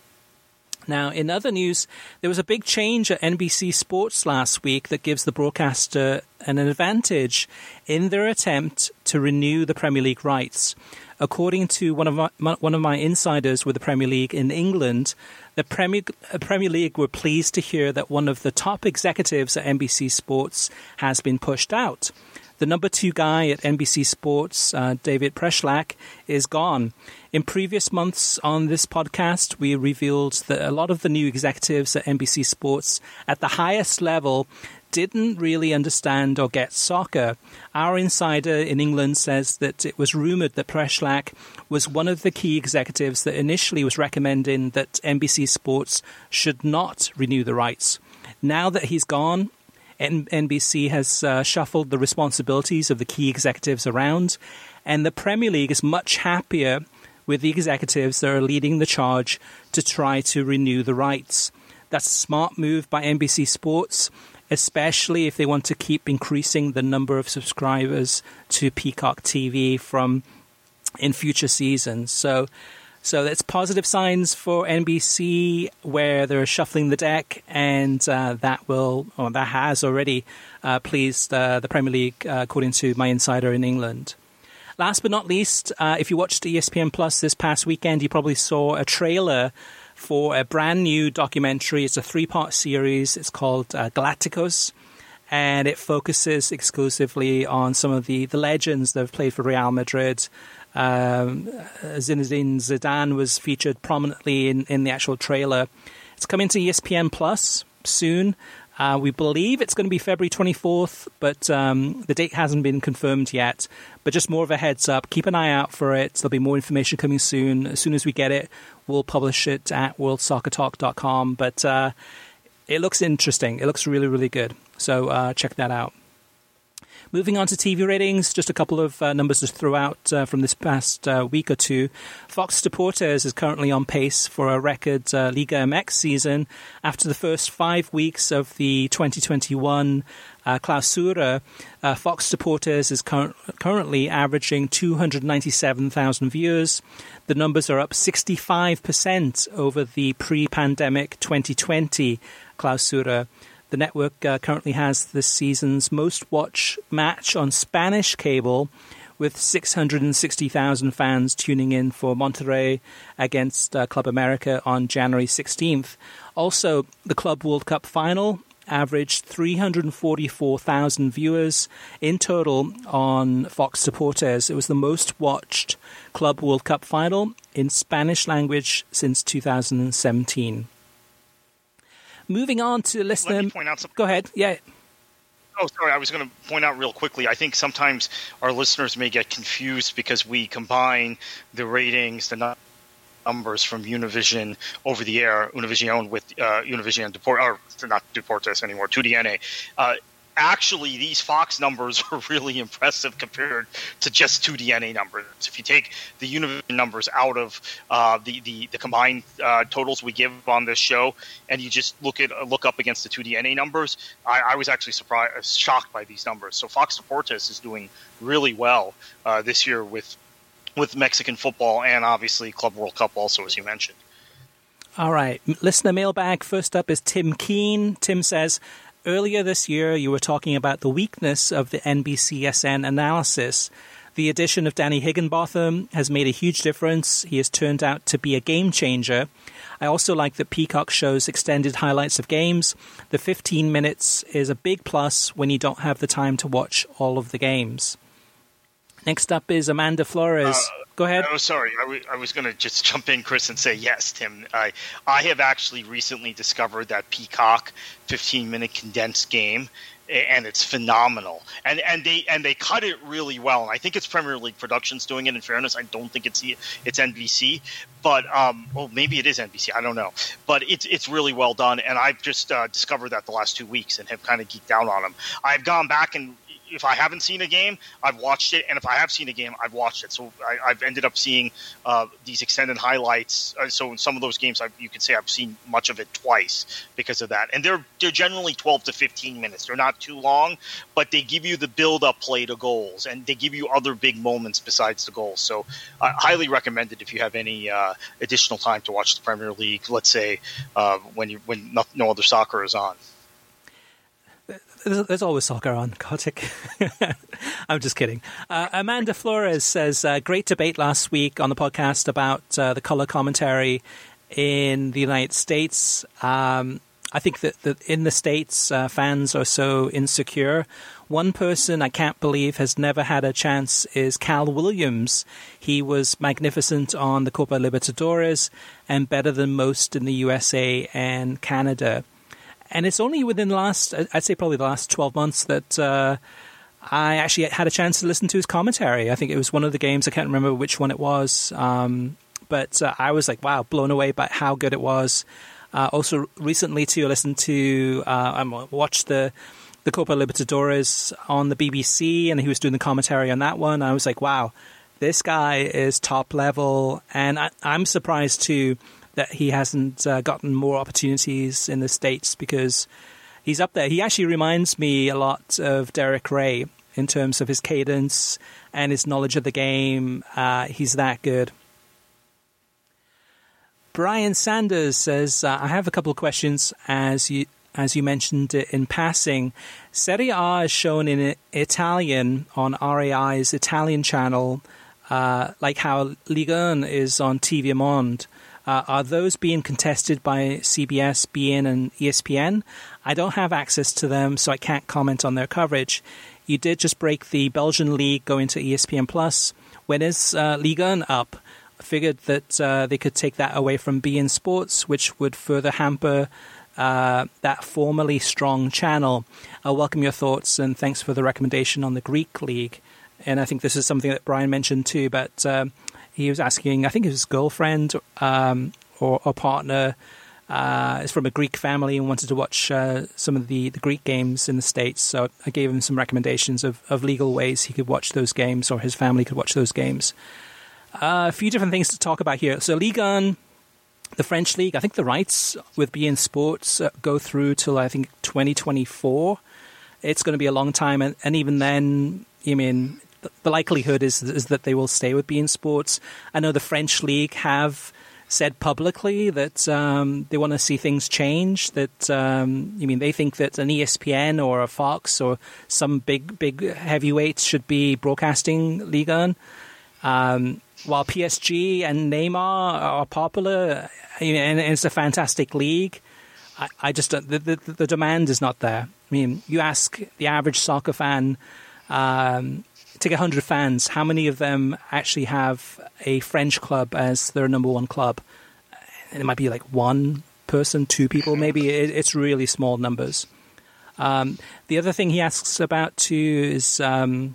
Now, in other news, there was a big change at N B C Sports last week that gives the broadcaster an advantage in their attempt to renew the Premier League rights. According to one of my, one of my insiders with the Premier League in England, the Premier, Premier League were pleased to hear that one of the top executives at N B C Sports has been pushed out. The number two guy at N B C Sports, uh, David Preschlack, is gone. In previous months on this podcast, we revealed that a lot of the new executives at N B C Sports at the highest level didn't really understand or get soccer. Our insider in England says that it was rumored that Preschlack was one of the key executives that initially was recommending that N B C Sports should not renew the rights. Now that he's gone, N- NBC has uh, shuffled the responsibilities of the key executives around, and the Premier League is much happier with the executives that are leading the charge to try to renew the rights. That's a smart move by N B C Sports, especially if they want to keep increasing the number of subscribers to Peacock T V from in future seasons. So so that's positive signs for N B C, where they're shuffling the deck, and uh, that will, or that has already uh, pleased uh, the Premier League, uh, according to my insider in England. Last but not least, uh, if you watched E S P N Plus this past weekend, you probably saw a trailer for a brand new documentary. It's a three-part series. It's called uh, Galacticos, and it focuses exclusively on some of the, the legends that have played for Real Madrid. Um, Zinedine Zidane was featured prominently in, in the actual trailer. It's coming to E S P N Plus soon. Uh, we believe it's going to be February twenty-fourth, but um, the date hasn't been confirmed yet. But just more of a heads up. Keep an eye out for it. There'll be more information coming soon. As soon as we get it, we'll publish it at world soccer talk dot com. But uh, it looks interesting. It looks really, really good. So uh, check that out. Moving on to T V ratings, just a couple of uh, numbers to throw out uh, from this past uh, week or two. Fox Deportes is currently on pace for a record uh, Liga M X season. After the first five weeks of the twenty twenty-one uh, Clausura, uh, Fox Deportes is cur- currently averaging two hundred ninety-seven thousand viewers. The numbers are up sixty-five percent over the pre-pandemic twenty twenty Clausura. The network uh, currently has this season's most watched match on Spanish cable, with six hundred sixty thousand fans tuning in for Monterrey against uh, Club America on January sixteenth. Also, the Club World Cup final averaged three hundred forty-four thousand viewers in total on Fox Deportes. It was the most watched Club World Cup final in Spanish language since two thousand seventeen. Moving on to listener... Let me point out something. Go ahead. Yeah. Oh, sorry. I was going to point out real quickly. I think sometimes our listeners may get confused because we combine the ratings, the numbers from Univision over the air, Univision with uh, Univision Deportes, or not Deportes anymore, two D N A. Uh, actually, these Fox numbers are really impressive compared to just two D N A numbers. If you take the Univision numbers out of uh, the, the, the combined uh, totals we give on this show, and you just look at look up against the two D N A numbers, I, I was actually surprised, shocked by these numbers. So Fox Deportes is doing really well uh, this year with with Mexican football and obviously Club World Cup also, as you mentioned. All right. Listener mailbag. First up is Tim Keane. Tim says, earlier this year, you were talking about the weakness of the N B C S N analysis. The addition of Danny Higginbotham has made a huge difference. He has turned out to be a game changer. I also like that Peacock shows extended highlights of games. The fifteen minutes is a big plus when you don't have the time to watch all of the games. Next up is Amanda Flores. Uh, Go ahead. Oh, sorry. I, w- I was going to just jump in, Chris, and say yes, Tim. I I have actually recently discovered that Peacock fifteen-minute condensed game, and it's phenomenal. And and they and they cut it really well. And I think it's Premier League Productions doing it. In fairness, I don't think it's it's N B C, but um, well, maybe it is N B C. I don't know. But it's it's really well done. And I've just uh, discovered that the last two weeks and have kind of geeked out on them. I've gone back and. If I haven't seen a game, I've watched it, and if I have seen a game, I've watched it. So I, I've ended up seeing uh, these extended highlights. Uh, so in some of those games, I've, you could say I've seen much of it twice because of that. And they're they're generally twelve to fifteen minutes. They're not too long, but they give you the build-up play to goals, and they give you other big moments besides the goals. So I uh, highly recommend it if you have any uh, additional time to watch the Premier League. Let's say uh, when you when no, no other soccer is on. There's always soccer on, Kartik. I'm just kidding. Uh, Amanda Flores says, uh, great debate last week on the podcast about uh, the color commentary in the United States. Um, I think that, that in the States, uh, fans are so insecure. One person I can't believe has never had a chance is Cal Williams. He was magnificent on the Copa Libertadores and better than most in the U S A and Canada. And it's only within the last, I'd say probably the last twelve months that uh, I actually had a chance to listen to his commentary. I think it was one of the games, I can't remember which one it was, um, but uh, I was like, wow, blown away by how good it was. Uh, also recently too, I listened to, uh, I watched the the the Copa Libertadores on the B B C, and he was doing the commentary on that one. I was like, wow, this guy is top level, and I, I'm surprised too that he hasn't uh, gotten more opportunities in the States, because he's up there. He actually reminds me a lot of Derek Ray in terms of his cadence and his knowledge of the game. Uh, he's that good. Brian Sanders says, uh, I have a couple of questions as you as you mentioned it in passing. Serie A is shown in Italian on R A I's Italian channel, uh, like how Ligue one is on T V Monde. Uh, are those being contested by C B S, B N, and E S P N? I don't have access to them, so I can't comment on their coverage. You did just break the Belgian league going to E S P N Plus. When is uh, Ligue one up? I figured that uh, they could take that away from B N Sports, which would further hamper uh, that formerly strong channel. I'll welcome your thoughts, and thanks for the recommendation on the Greek league. And I think this is something that Brian mentioned too, but um, he was asking, I think his girlfriend um, or, or partner uh, is from a Greek family and wanted to watch uh, some of the, the Greek games in the States. So I gave him some recommendations of, of legal ways he could watch those games, or his family could watch those games. Uh, a few different things to talk about here. So Ligue one, the French league, I think the rights with B N Sports uh, go through till I think twenty twenty-four. It's going to be a long time, and, and even then, I mean, the, the likelihood is is that they will stay with B N Sports. I know the French league have said publicly that um, they want to see things change. That um, I mean, they think that an E S P N or a Fox or some big big heavyweights should be broadcasting Ligue one. Um, while P S G and Neymar are popular, and it's a fantastic league, I, I just don't, the, the the demand is not there. I mean, you ask the average soccer fan, um, take a hundred fans, how many of them actually have a French club as their number one club? And it might be like one person, two people, maybe. It, it's really small numbers. Um, the other thing he asks about too is. Um,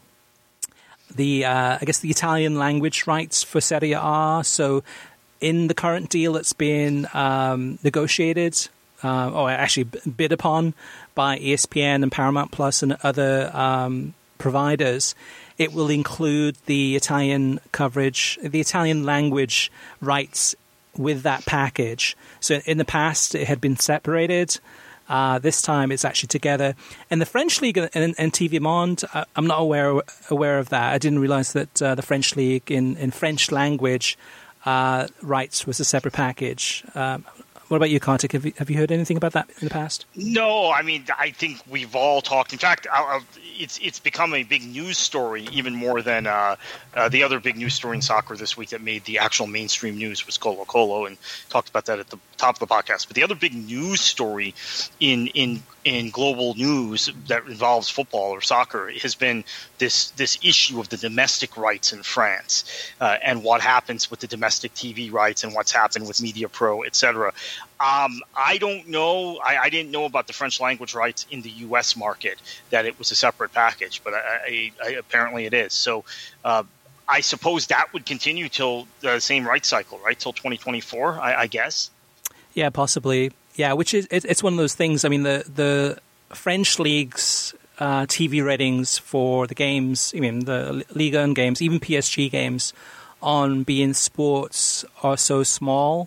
The uh, I guess the Italian language rights for Serie A. So in the current deal that's been um, negotiated, uh, or actually bid upon by E S P N and Paramount Plus and other um, providers, it will include the Italian coverage, the Italian language rights with that package. So in the past, it had been separated. Uh, this time it's actually together. And the French League and, and T V Monde, uh, I'm not aware aware of that. I didn't realize that uh, the French League in, in French language uh, rights was a separate package. Um, what about you, Kartik? Have you, have you heard anything about that in the past? No, I mean, I think we've all talked. In fact, I, I, it's it's become a big news story, even more than uh, uh, the other big news story in soccer this week that made the actual mainstream news was Colo Colo, and talked about that at the top of the podcast. But the other big news story in in in global news that involves football or soccer has been this this issue of the domestic rights in France uh, and what happens with the domestic T V rights and what's happened with Media Pro, et cetera. Um, I don't know. I, I didn't know about the French language rights in the U S market, that it was a separate package, but I, I, I, apparently it is. So uh, I suppose that would continue till the same rights cycle, right? Till twenty twenty-four, I, I guess. Yeah, possibly. Yeah, which is it, it's one of those things. I mean, the the French league's uh, T V ratings for the games, I mean, the Ligue one games, even P S G games on B N Sports are so small.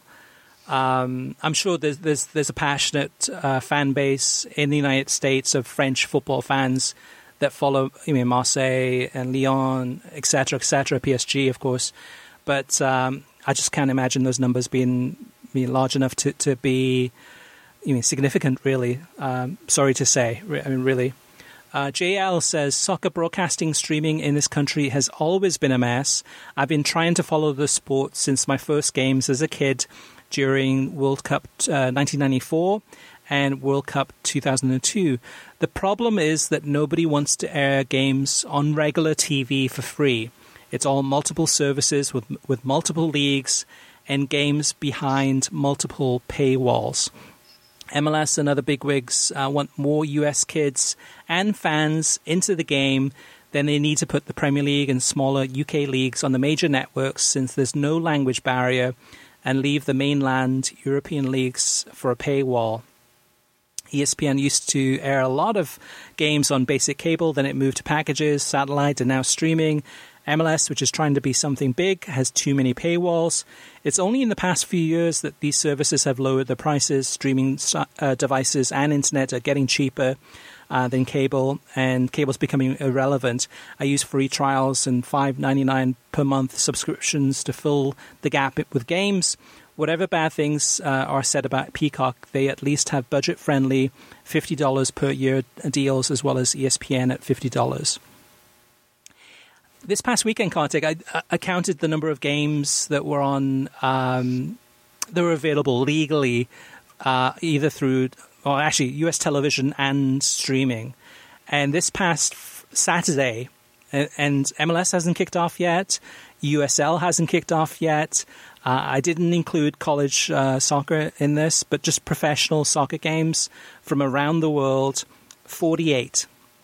Um, I'm sure there's there's there's a passionate uh, fan base in the United States of French football fans that follow, I mean, Marseille and Lyon, et cetera, et cetera, P S G, of course. But um, I just can't imagine those numbers being, being large enough to, to be, I mean, significant, really. Um, sorry to say, I mean, really. Uh, J L says, soccer broadcasting streaming in this country has always been a mess. I've been trying to follow the sport since my first games as a kid during World Cup uh, nineteen ninety-four and World Cup two thousand two. The problem is that nobody wants to air games on regular T V for free. It's all multiple services with with multiple leagues and games behind multiple paywalls. M L S and other bigwigs uh, want more U S kids and fans into the game. Then they need to put the Premier League and smaller U K leagues on the major networks since there's no language barrier, and leave the mainland European leagues for a paywall. E S P N used to air a lot of games on basic cable, then it moved to packages, satellite, and now streaming. M L S, which is trying to be something big, has too many paywalls. It's only in the past few years that these services have lowered their prices. Streaming uh, devices and internet are getting cheaper uh, than cable, and cable's becoming irrelevant. I use free trials and five dollars and ninety-nine cents per month subscriptions to fill the gap with games. Whatever bad things uh, are said about Peacock, they at least have budget-friendly fifty dollars per year deals, as well as E S P N at fifty dollars. This past weekend, Kartik, I, I counted the number of games that were on um, that were available legally, uh, either through, or actually U S television and streaming. And this past f- Saturday, and, and M L S hasn't kicked off yet, U S L hasn't kicked off yet. Uh, I didn't include college uh, soccer in this, but just professional soccer games from around the world, forty-eight.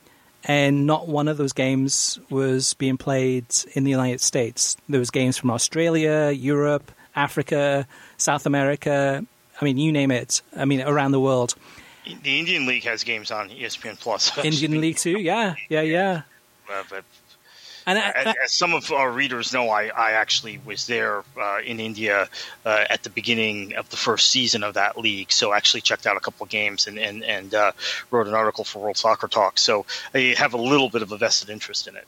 And not one of those games was being played in the United States. There was games from Australia, Europe, Africa, South America. I mean, you name it. I mean, around the world. The Indian League has games on E S P N Plus. Indian League too, yeah, yeah, yeah. Uh, but and I, as, as some of our readers know, I, I actually was there uh, in India uh, at the beginning of the first season of that league. So I actually checked out a couple of games and, and, and uh, wrote an article for World Soccer Talk. So I have a little bit of a vested interest in it.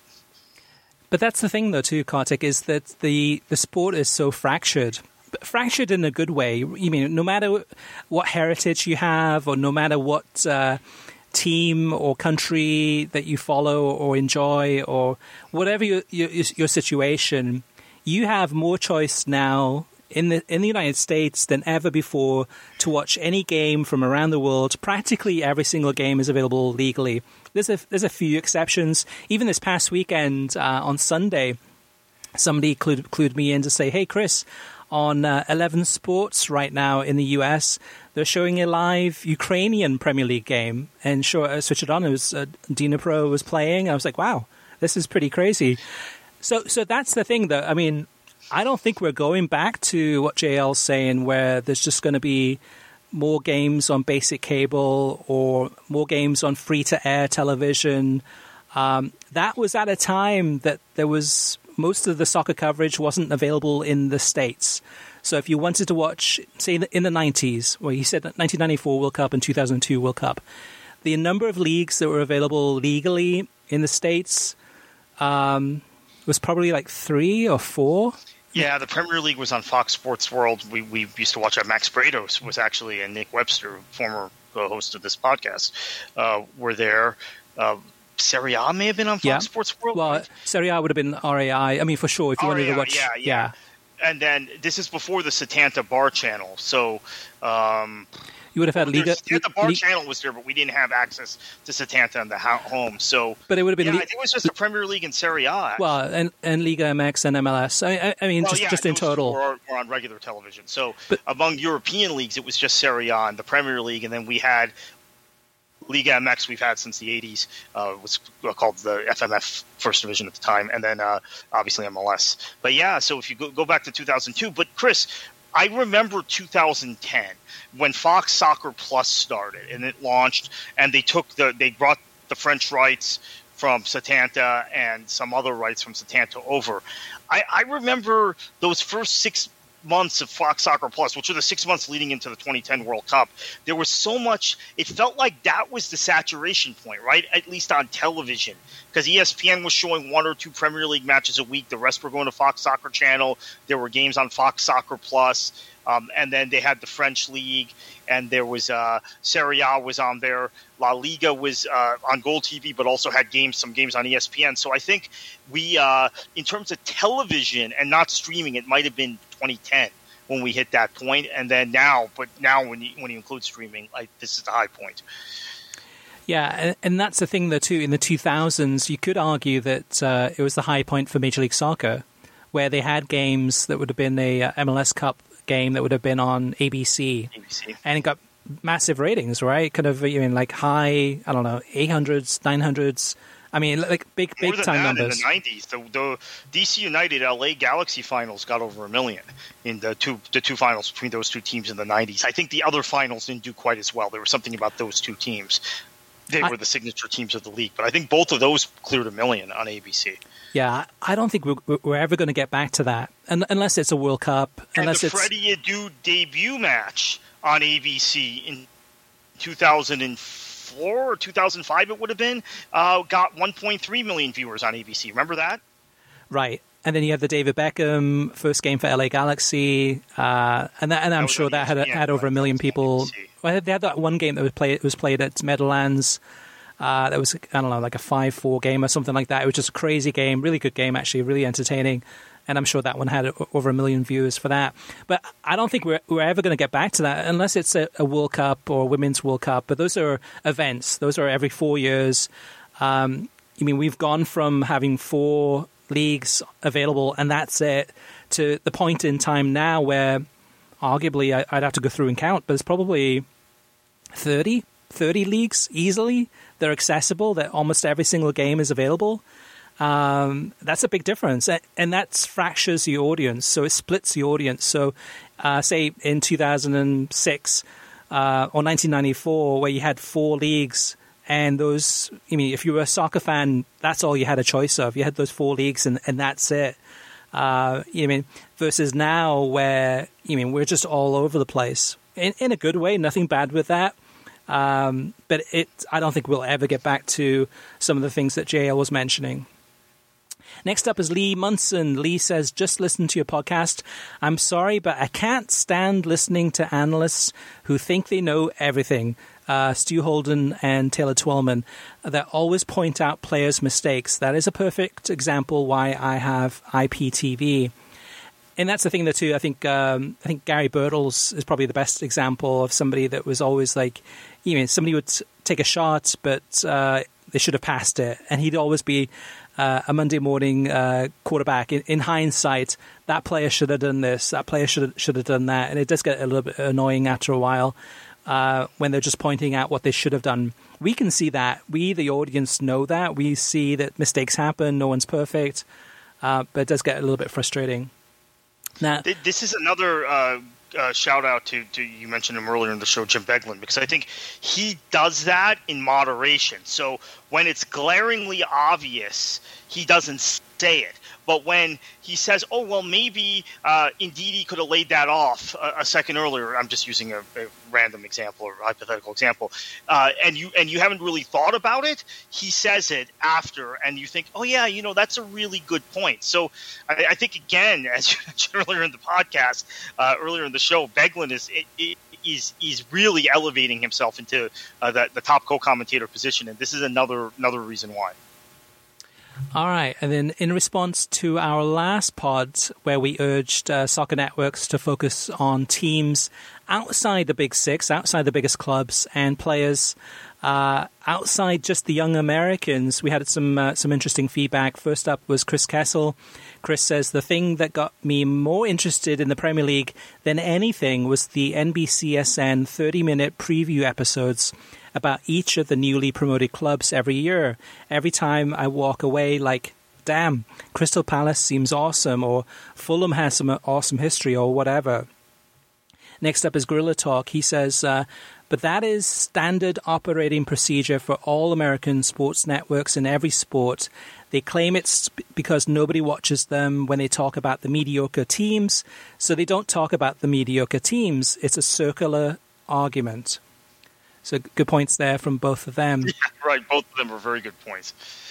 But that's the thing, though, too, Kartik, is that the, the sport is so fractured. Fractured in a good way. You mean, no matter what heritage you have, or no matter what uh, team or country that you follow or enjoy, or whatever your, your your situation, you have more choice now in the in the United States than ever before to watch any game from around the world. Practically every single game is available legally. There's a there's a few exceptions. Even this past weekend uh, on Sunday, somebody clued, clued me in to say, "Hey, Chris, on uh, eleven Sports right now in the U S, they're showing a live Ukrainian Premier League game." And sure, I switched it on. It was uh, Dnipro was playing. I was like, wow, this is pretty crazy. So so that's the thing, though. I mean, I don't think we're going back to what J L's saying, where there's just going to be more games on basic cable or more games on free-to-air television. Um, that was at a time that there was most of the soccer coverage wasn't available in the States. So if you wanted to watch, say, in the nineties, where he said nineteen ninety-four World Cup and two thousand two World Cup, the number of leagues that were available legally in the States um, was probably like three or four. Yeah, the Premier League was on Fox Sports World. We we used to watch it. Max Brados was actually, and Nick Webster, former host of this podcast, uh, were there. Uh, Serie A may have been on Fox yeah. Sports World. Well, right? Serie A would have been R A I. I mean, for sure, if you R A I, wanted to watch. Yeah, yeah. yeah. And then this is before the Setanta Bar channel. So um, you would have had Liga. Setanta Bar Le- channel was there, but we didn't have access to Setanta in the ho- home. So, but it would have been. Yeah, Le- I think it was just the Premier League and Serie A. Actually. Well, and, and Liga M X and M L S. I, I mean, well, just yeah, just in total. Were, were on regular television. So but, among European leagues, it was just Serie A and the Premier League, and then we had Liga M X we've had since the eighties, uh, was called the F M F First Division at the time, and then uh, obviously M L S. But yeah, so if you go, go back to two thousand two, but Chris, I remember two thousand ten when Fox Soccer Plus started and it launched, and they took the they brought the French rights from Setanta and some other rights from Setanta over. I, I remember those first six months of Fox Soccer Plus, which were the six months leading into the twenty ten World Cup. There was so much, it felt like that was the saturation point, right? At least on television, because E S P N was showing one or two Premier League matches a week. The rest were going to Fox Soccer Channel. There were games on Fox Soccer Plus. Um, and then they had the French League, and there was uh, Serie A was on there. La Liga was uh, on Gold T V, but also had games, some games on E S P N. So I think we, uh, in terms of television and not streaming, it might have been twenty ten when we hit that point, and then now, but now when you when you include streaming, like this is the high point. Yeah, and, and that's the thing, though, too. In the two thousands, you could argue that uh, it was the high point for Major League Soccer, where they had games that would have been a uh, M L S Cup game that would have been on A B C, A B C. And it got massive ratings, right? Kind of, you mean, like high, I don't know, eight hundreds, nine hundreds I mean, like big, More big than time that, numbers. In the nineties, the, the D C United L A Galaxy finals got over a million in the two the two finals between those two teams in the nineties. I think the other finals didn't do quite as well. There was something about those two teams. They I, were the signature teams of the league, but I think both of those cleared a million on A B C. Yeah, I don't think we're, we're ever going to get back to that, and, unless it's a World Cup. Unless and the it's Freddie Adu debut match on A B C in two thousand four or two thousand five, it would have been, uh, got one point three million viewers on A B C. Remember that? Right. And then you have the David Beckham first game for L A Galaxy, uh, and that, and I'm that sure that had had over a million people. Well, they had that one game that was played was played at Meadowlands. Uh, that was, I don't know, like a five four game or something like that. It was just a crazy game, really good game, actually, really entertaining. And I'm sure that one had over a million viewers for that. But I don't think we're, we're ever going to get back to that unless it's a, a World Cup or a Women's World Cup. But those are events. Those are every four years. Um, I mean, we've gone from having four leagues available, and that's it, to the point in time now where arguably I, I'd have to go through and count, but it's probably thirty, thirty leagues easily. They're accessible, that almost every single game is available. Um, that's a big difference, and that fractures the audience, so it splits the audience. So uh, say in two thousand six uh, or nineteen ninety-four, where you had four leagues, and those, I mean, if you were a soccer fan, that's all you had a choice of. You had those four leagues, and, and that's it. Uh, you mean, versus now, where, you mean, we're just all over the place in, in a good way. Nothing bad with that. Um, but it, I don't think we'll ever get back to some of the things that J L was mentioning. Next up is Lee Munson. Lee says, just listen to your podcast. I'm sorry, but I can't stand listening to analysts who think they know everything. Uh, Stu Holden and Taylor Twellman, that always point out players' mistakes. That is a perfect example why I have I P T V. And that's the thing, though, too. I think um, I think Gary Birtles is probably the best example of somebody that was always like, you know, somebody would take a shot, but uh, they should have passed it. And he'd always be uh, a Monday morning uh, quarterback. In, in hindsight, that player should have done this, that player should have, should have done that. And it does get a little bit annoying after a while uh, when they're just pointing out what they should have done. We can see that. We, the audience, know that. We see that mistakes happen. No one's perfect. Uh, but it does get a little bit frustrating. Now, this is another uh, uh, shout out to, to, you mentioned him earlier in the show, Jim Beglin, because I think he does that in moderation. So when it's glaringly obvious, he doesn't say it. But when he says, oh, well, maybe uh, indeed he could have laid that off a, a second earlier. I'm just using a, a random example or hypothetical example. Uh, and you and you haven't really thought about it. He says it after, and you think, oh, yeah, you know, that's a really good point. So I, I think, again, as you mentioned earlier in the podcast, uh, earlier in the show, Beglin is it, it, is is really elevating himself into uh, the, the top co-commentator position. And this is another another reason why. All right. And then in response to our last pod where we urged uh, soccer networks to focus on teams outside the big six, outside the biggest clubs, and players uh, outside just the young Americans, we had some uh, some interesting feedback. First up was Chris Kessel. Chris says, the thing that got me more interested in the Premier League than anything was the N B C S N thirty-minute preview episodes about each of the newly promoted clubs every year. Every time I walk away like, damn, Crystal Palace seems awesome, or Fulham has some awesome history, or whatever. Next up is Gorilla Talk. He says, uh, but that is standard operating procedure for all American sports networks in every sport. They claim it's because nobody watches them when they talk about the mediocre teams, so they don't talk about the mediocre teams. It's a circular argument. So good points there from both of them. Yeah, right. Both of them are very good points.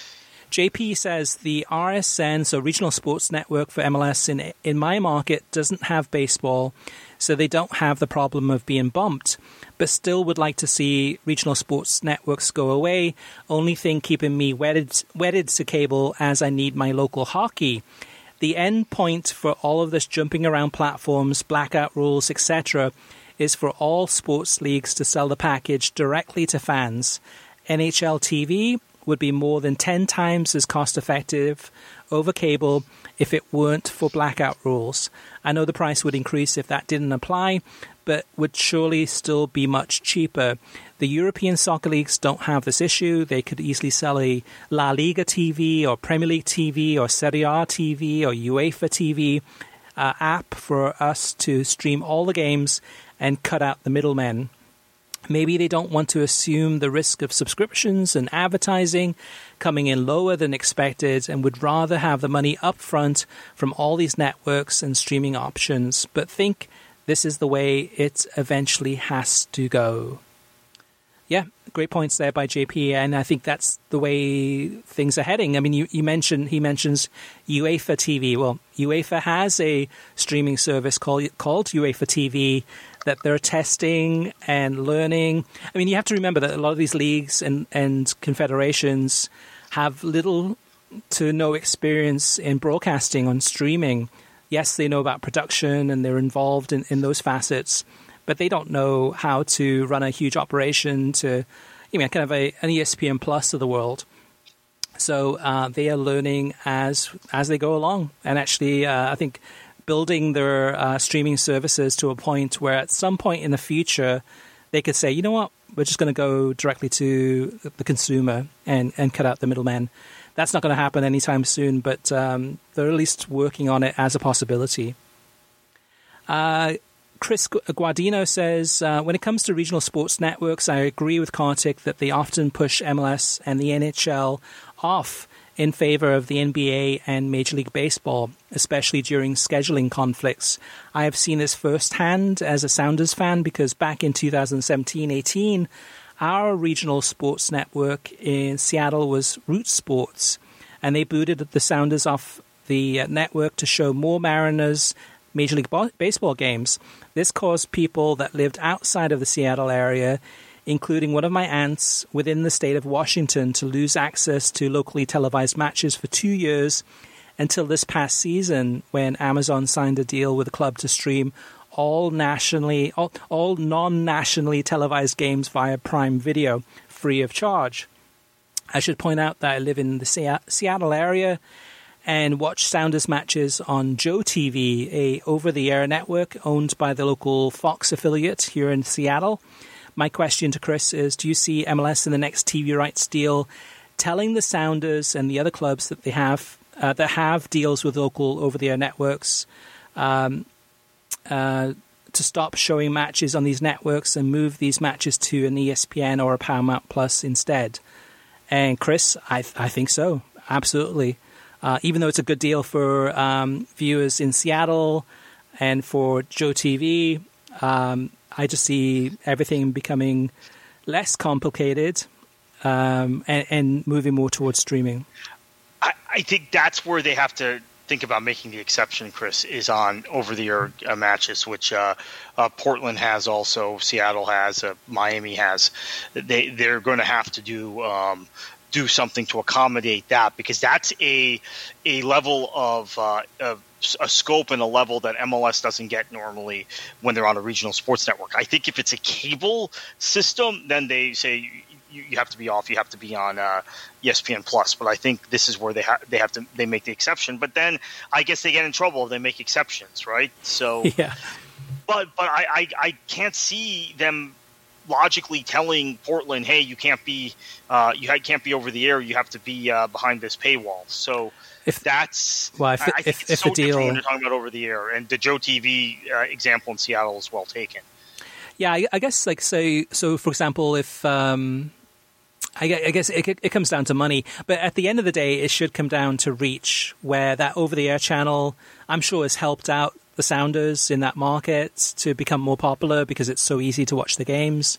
J P says the R S N, so Regional Sports Network for M L S in in my market, doesn't have baseball, so they don't have the problem of being bumped, but still would like to see regional sports networks go away. Only thing keeping me wedded, wedded to cable as I need my local hockey. The end point for all of this jumping around platforms, blackout rules, et cetera is for all sports leagues to sell the package directly to fans. N H L T V would be more than ten times as cost-effective over cable if it weren't for blackout rules. I know the price would increase if that didn't apply, but would surely still be much cheaper. The European soccer leagues don't have this issue. They could easily sell a La Liga T V or Premier League T V or Serie A T V or UEFA T V uh, app for us to stream all the games and cut out the middlemen. Maybe they don't want to assume the risk of subscriptions and advertising coming in lower than expected and would rather have the money up front from all these networks and streaming options, but think this is the way it eventually has to go. Yeah, great points there by J P, and I think that's the way things are heading. I mean, you, you mentioned he mentions UEFA T V. Well, UEFA has a streaming service called called UEFA T V that they're testing and learning. I mean, you have to remember that a lot of these leagues and, and confederations have little to no experience in broadcasting on streaming. Yes, they know about production and they're involved in, in those facets, but they don't know how to run a huge operation to, you know, kind of a, an E S P N Plus of the world. So uh, they are learning as as they go along. And actually, uh, I think building their uh, streaming services to a point where at some point in the future, they could say, you know what, we're just going to go directly to the consumer and, and cut out the middlemen. That's not going to happen anytime soon, but um, they're at least working on it as a possibility. Uh, Chris Guardino says, uh, when it comes to regional sports networks, I agree with Kartik that they often push M L S and the N H L off in favor of the N B A and Major League Baseball, especially during scheduling conflicts. I have seen this firsthand as a Sounders fan because back in two thousand seventeen eighteen, our regional sports network in Seattle was Root Sports, and they booted the Sounders off the network to show more Mariners Major League Baseball games. This caused people that lived outside of the Seattle area, including one of my aunts within the state of Washington, to lose access to locally televised matches for two years until this past season when Amazon signed a deal with the club to stream all nationally, all, all non-nationally televised games via Prime Video, free of charge. I should point out that I live in the Se- Seattle area and watch Sounders matches on Joe T V, a over-the-air network owned by the local Fox affiliate here in Seattle. My question to Chris is, do you see M L S in the next T V rights deal telling the Sounders and the other clubs that they have uh, that have deals with local over-the-air networks um, uh, to stop showing matches on these networks and move these matches to an E S P N or a Paramount Plus instead? And Chris, I, th- I think so. Absolutely. Uh, even though it's a good deal for um, viewers in Seattle and for Joe T V, um, I just see everything becoming less complicated um, and, and moving more towards streaming. I, I think that's where they have to think about making the exception, Chris, is on over-the-air uh, matches, which uh, uh, Portland has also, Seattle has, uh, Miami has. They, they're going to have to do um, do something to accommodate that, because that's a a level of, uh, of a scope and a level that M L S doesn't get normally when they're on a regional sports network. I think if it's a cable system, then they say you, you have to be off, you have to be on uh, E S P N Plus. But I think this is where they have they have to they make the exception. But then I guess they get in trouble if they make exceptions, right? So yeah. But but I, I, I can't see them logically telling Portland, hey, you can't be uh, you can't be over the air, you have to be uh, behind this paywall. So if that's well, if, I, I think if, it's if so the deal, different when you're talking about over the air, and the Joe T V uh, example in Seattle is well taken. Yeah, I, I guess like so. So for example, if um, I, I guess it, it comes down to money, but at the end of the day, it should come down to reach, where that over the air channel, I'm sure, has helped out the Sounders in that market to become more popular because it's so easy to watch the games.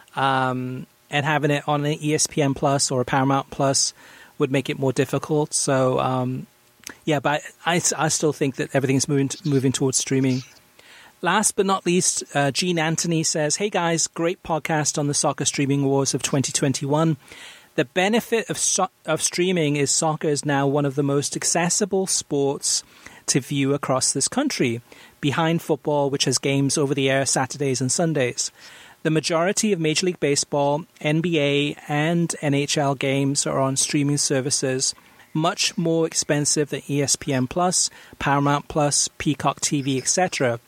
Um, and having it on an E S P N Plus or a Paramount Plus would make it more difficult. So, um, yeah, but I, I still think that everything's moving moving towards streaming. Last but not least, uh, Gene Anthony says, hey guys, great podcast on the soccer streaming wars of twenty twenty-one. The benefit of so- of streaming is soccer is now one of the most accessible sports to view across this country, behind football, which has games over the air Saturdays and Sundays. The majority of Major League Baseball, N B A, and N H L games are on streaming services, much more expensive than E S P N Plus, Paramount Plus, Peacock T V, et cetera.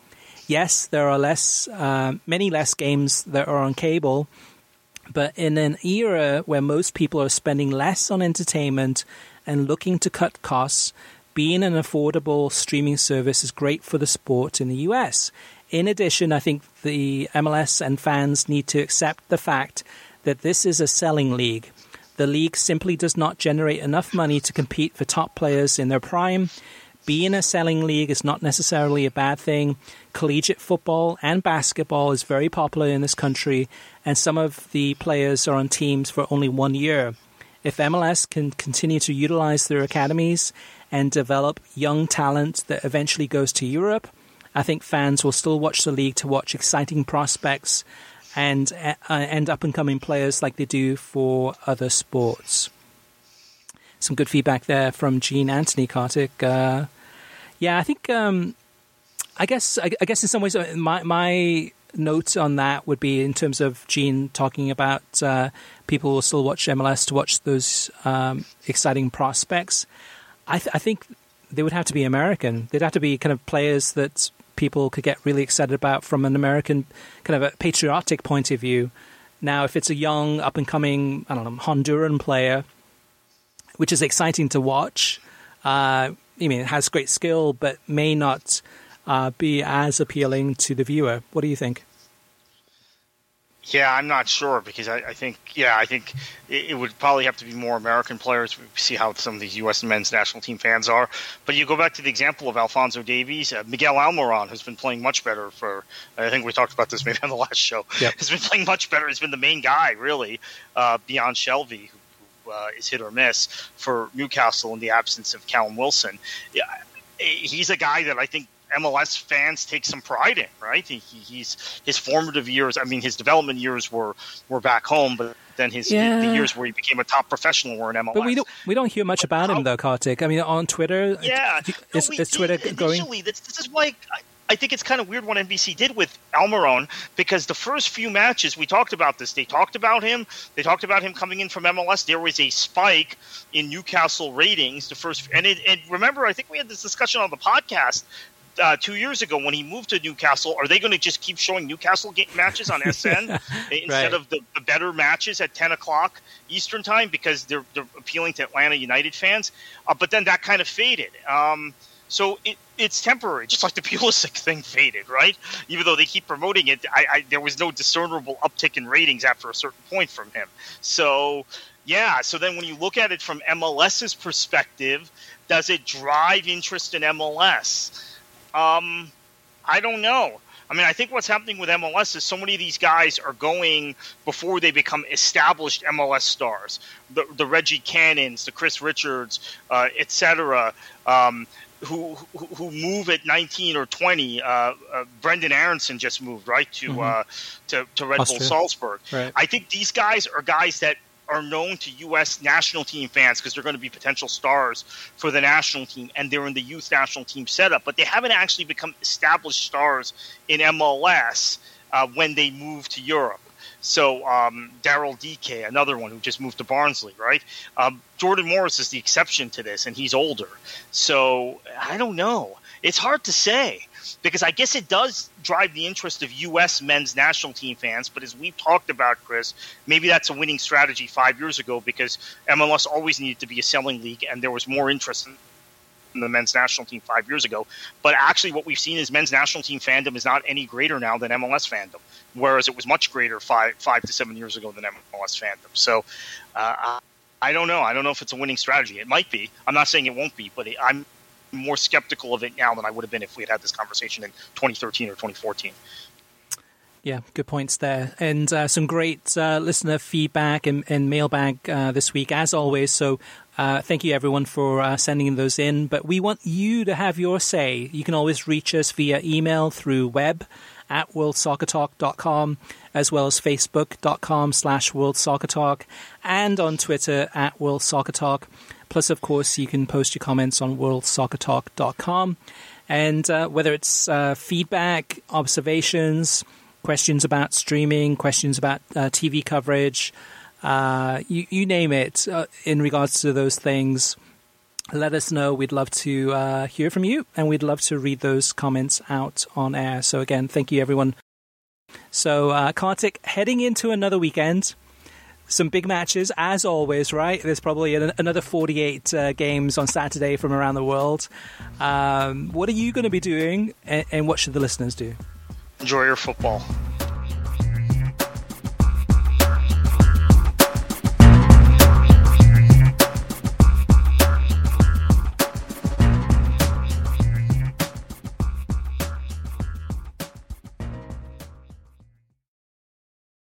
yes, there are less, uh, many less games that are on cable, but in an era where most people are spending less on entertainment and looking to cut costs, being an affordable streaming service is great for the sport in the U S. In addition, I think the M L S and fans need to accept the fact that this is a selling league. The league simply does not generate enough money to compete for top players in their prime. Being a selling league is not necessarily a bad thing. Collegiate football and basketball is very popular in this country, and some of the players are on teams for only one year. If M L S can continue to utilize their academies and develop young talent that eventually goes to Europe, I think fans will still watch the league to watch exciting prospects and uh, and up-and-coming players like they do for other sports. Some good feedback there from Gene Anthony, Kartik. Uh, yeah, I think, um, I guess, I, I guess in some ways, my my note on that would be in terms of Gene talking about uh, people will still watch M L S to watch those um, exciting prospects. I, th- I think they would have to be American. They'd have to be kind of players that people could get really excited about from an American kind of a patriotic point of view. Now, if it's a young, up-and-coming, I don't know, Honduran player, which is exciting to watch, uh, I mean, it has great skill, but may not uh, be as appealing to the viewer. What do you think? Yeah, I'm not sure because I, I think, yeah, I think it, it would probably have to be more American players. We see how some of these U S men's national team fans are. But you go back to the example of Alphonso Davies, uh, Miguel Almiron, who's been playing much better for, I think we talked about this maybe on the last show, yep. has been playing much better. He's been the main guy, really, uh, beyond Shelby, who, who uh, is hit or miss for Newcastle in the absence of Callum Wilson. Yeah, he's a guy that I think M L S fans take some pride in, right? He, he's his formative years. I mean, his development years were, were back home, but then his yeah. the years where he became a top professional were in M L S. But we don't we don't hear much but about how, him though, Kartik. I mean, on Twitter, yeah, is, no, is Twitter did, going? Initially, this, this is why I, I think it's kind of weird what N B C did with Almiron, because the first few matches we talked about this. They talked about him. They talked about him coming in from M L S. There was a spike in Newcastle ratings. The first and it, and remember, I think we had this discussion on the podcast. Uh, two years ago when he moved to Newcastle, are they going to just keep showing Newcastle game matches on S N instead right. of the, the better matches at ten o'clock Eastern time because they're, they're appealing to Atlanta United fans? Uh, but then that kind of faded. Um, so it, it's temporary, just like the Pulisic thing faded, right? Even though they keep promoting it, I, I, there was no discernible uptick in ratings after a certain point from him. So, yeah, so then when you look at it from MLS's perspective, does it drive interest in M L S? Um, I don't know. I mean, I think what's happening with M L S is so many of these guys are going before they become established M L S stars. The, the Reggie Cannons, the Chris Richards, uh, et cetera, um, who, who who move at nineteen or twenty. Uh, uh, Brendan Aronson just moved, right, to mm-hmm. uh, to, to Red Austria. Bull Salzburg. Right. I think these guys are guys that are known to U S national team fans because they're going to be potential stars for the national team, and they're in the youth national team setup. But they haven't actually become established stars in M L S uh, when they move to Europe. So um, Daryl D K, another one who just moved to Barnsley, right? Um, Jordan Morris is the exception to this, and he's older. So I don't know. It's hard to say. Because I guess it does drive the interest of U S men's national team fans. But as we've talked about, Chris, maybe that's a winning strategy five years ago because M L S always needed to be a selling league and there was more interest in the men's national team five years ago. But actually what we've seen is men's national team fandom is not any greater now than M L S fandom, whereas it was much greater five, five to seven years ago than M L S fandom. So uh, I don't know. I don't know if it's a winning strategy. It might be. I'm not saying it won't be, but it, I'm more skeptical of it now than I would have been if we had had this conversation in twenty thirteen or twenty fourteen. Yeah, good points there. And uh, some great uh, listener feedback and, and mailbag uh, this week, as always. So uh, thank you, everyone, for uh, sending those in. But we want you to have your say. You can always reach us via email through web at world soccer talk dot com, as well as facebook.com slash world soccer talk, and on Twitter at world soccer talk. Plus, of course, you can post your comments on world soccer talk dot com. And uh, whether it's uh, feedback, observations, questions about streaming, questions about uh, T V coverage, uh, you, you name it uh, in regards to those things, let us know. We'd love to uh, hear from you, and we'd love to read those comments out on air. So again, thank you, everyone. So, uh, Kartik, heading into another weekend, some big matches, as always, right? There's probably an- another forty-eight uh, games on Saturday from around the world. Um, what are you going to be doing, and-, and what should the listeners do? Enjoy your football.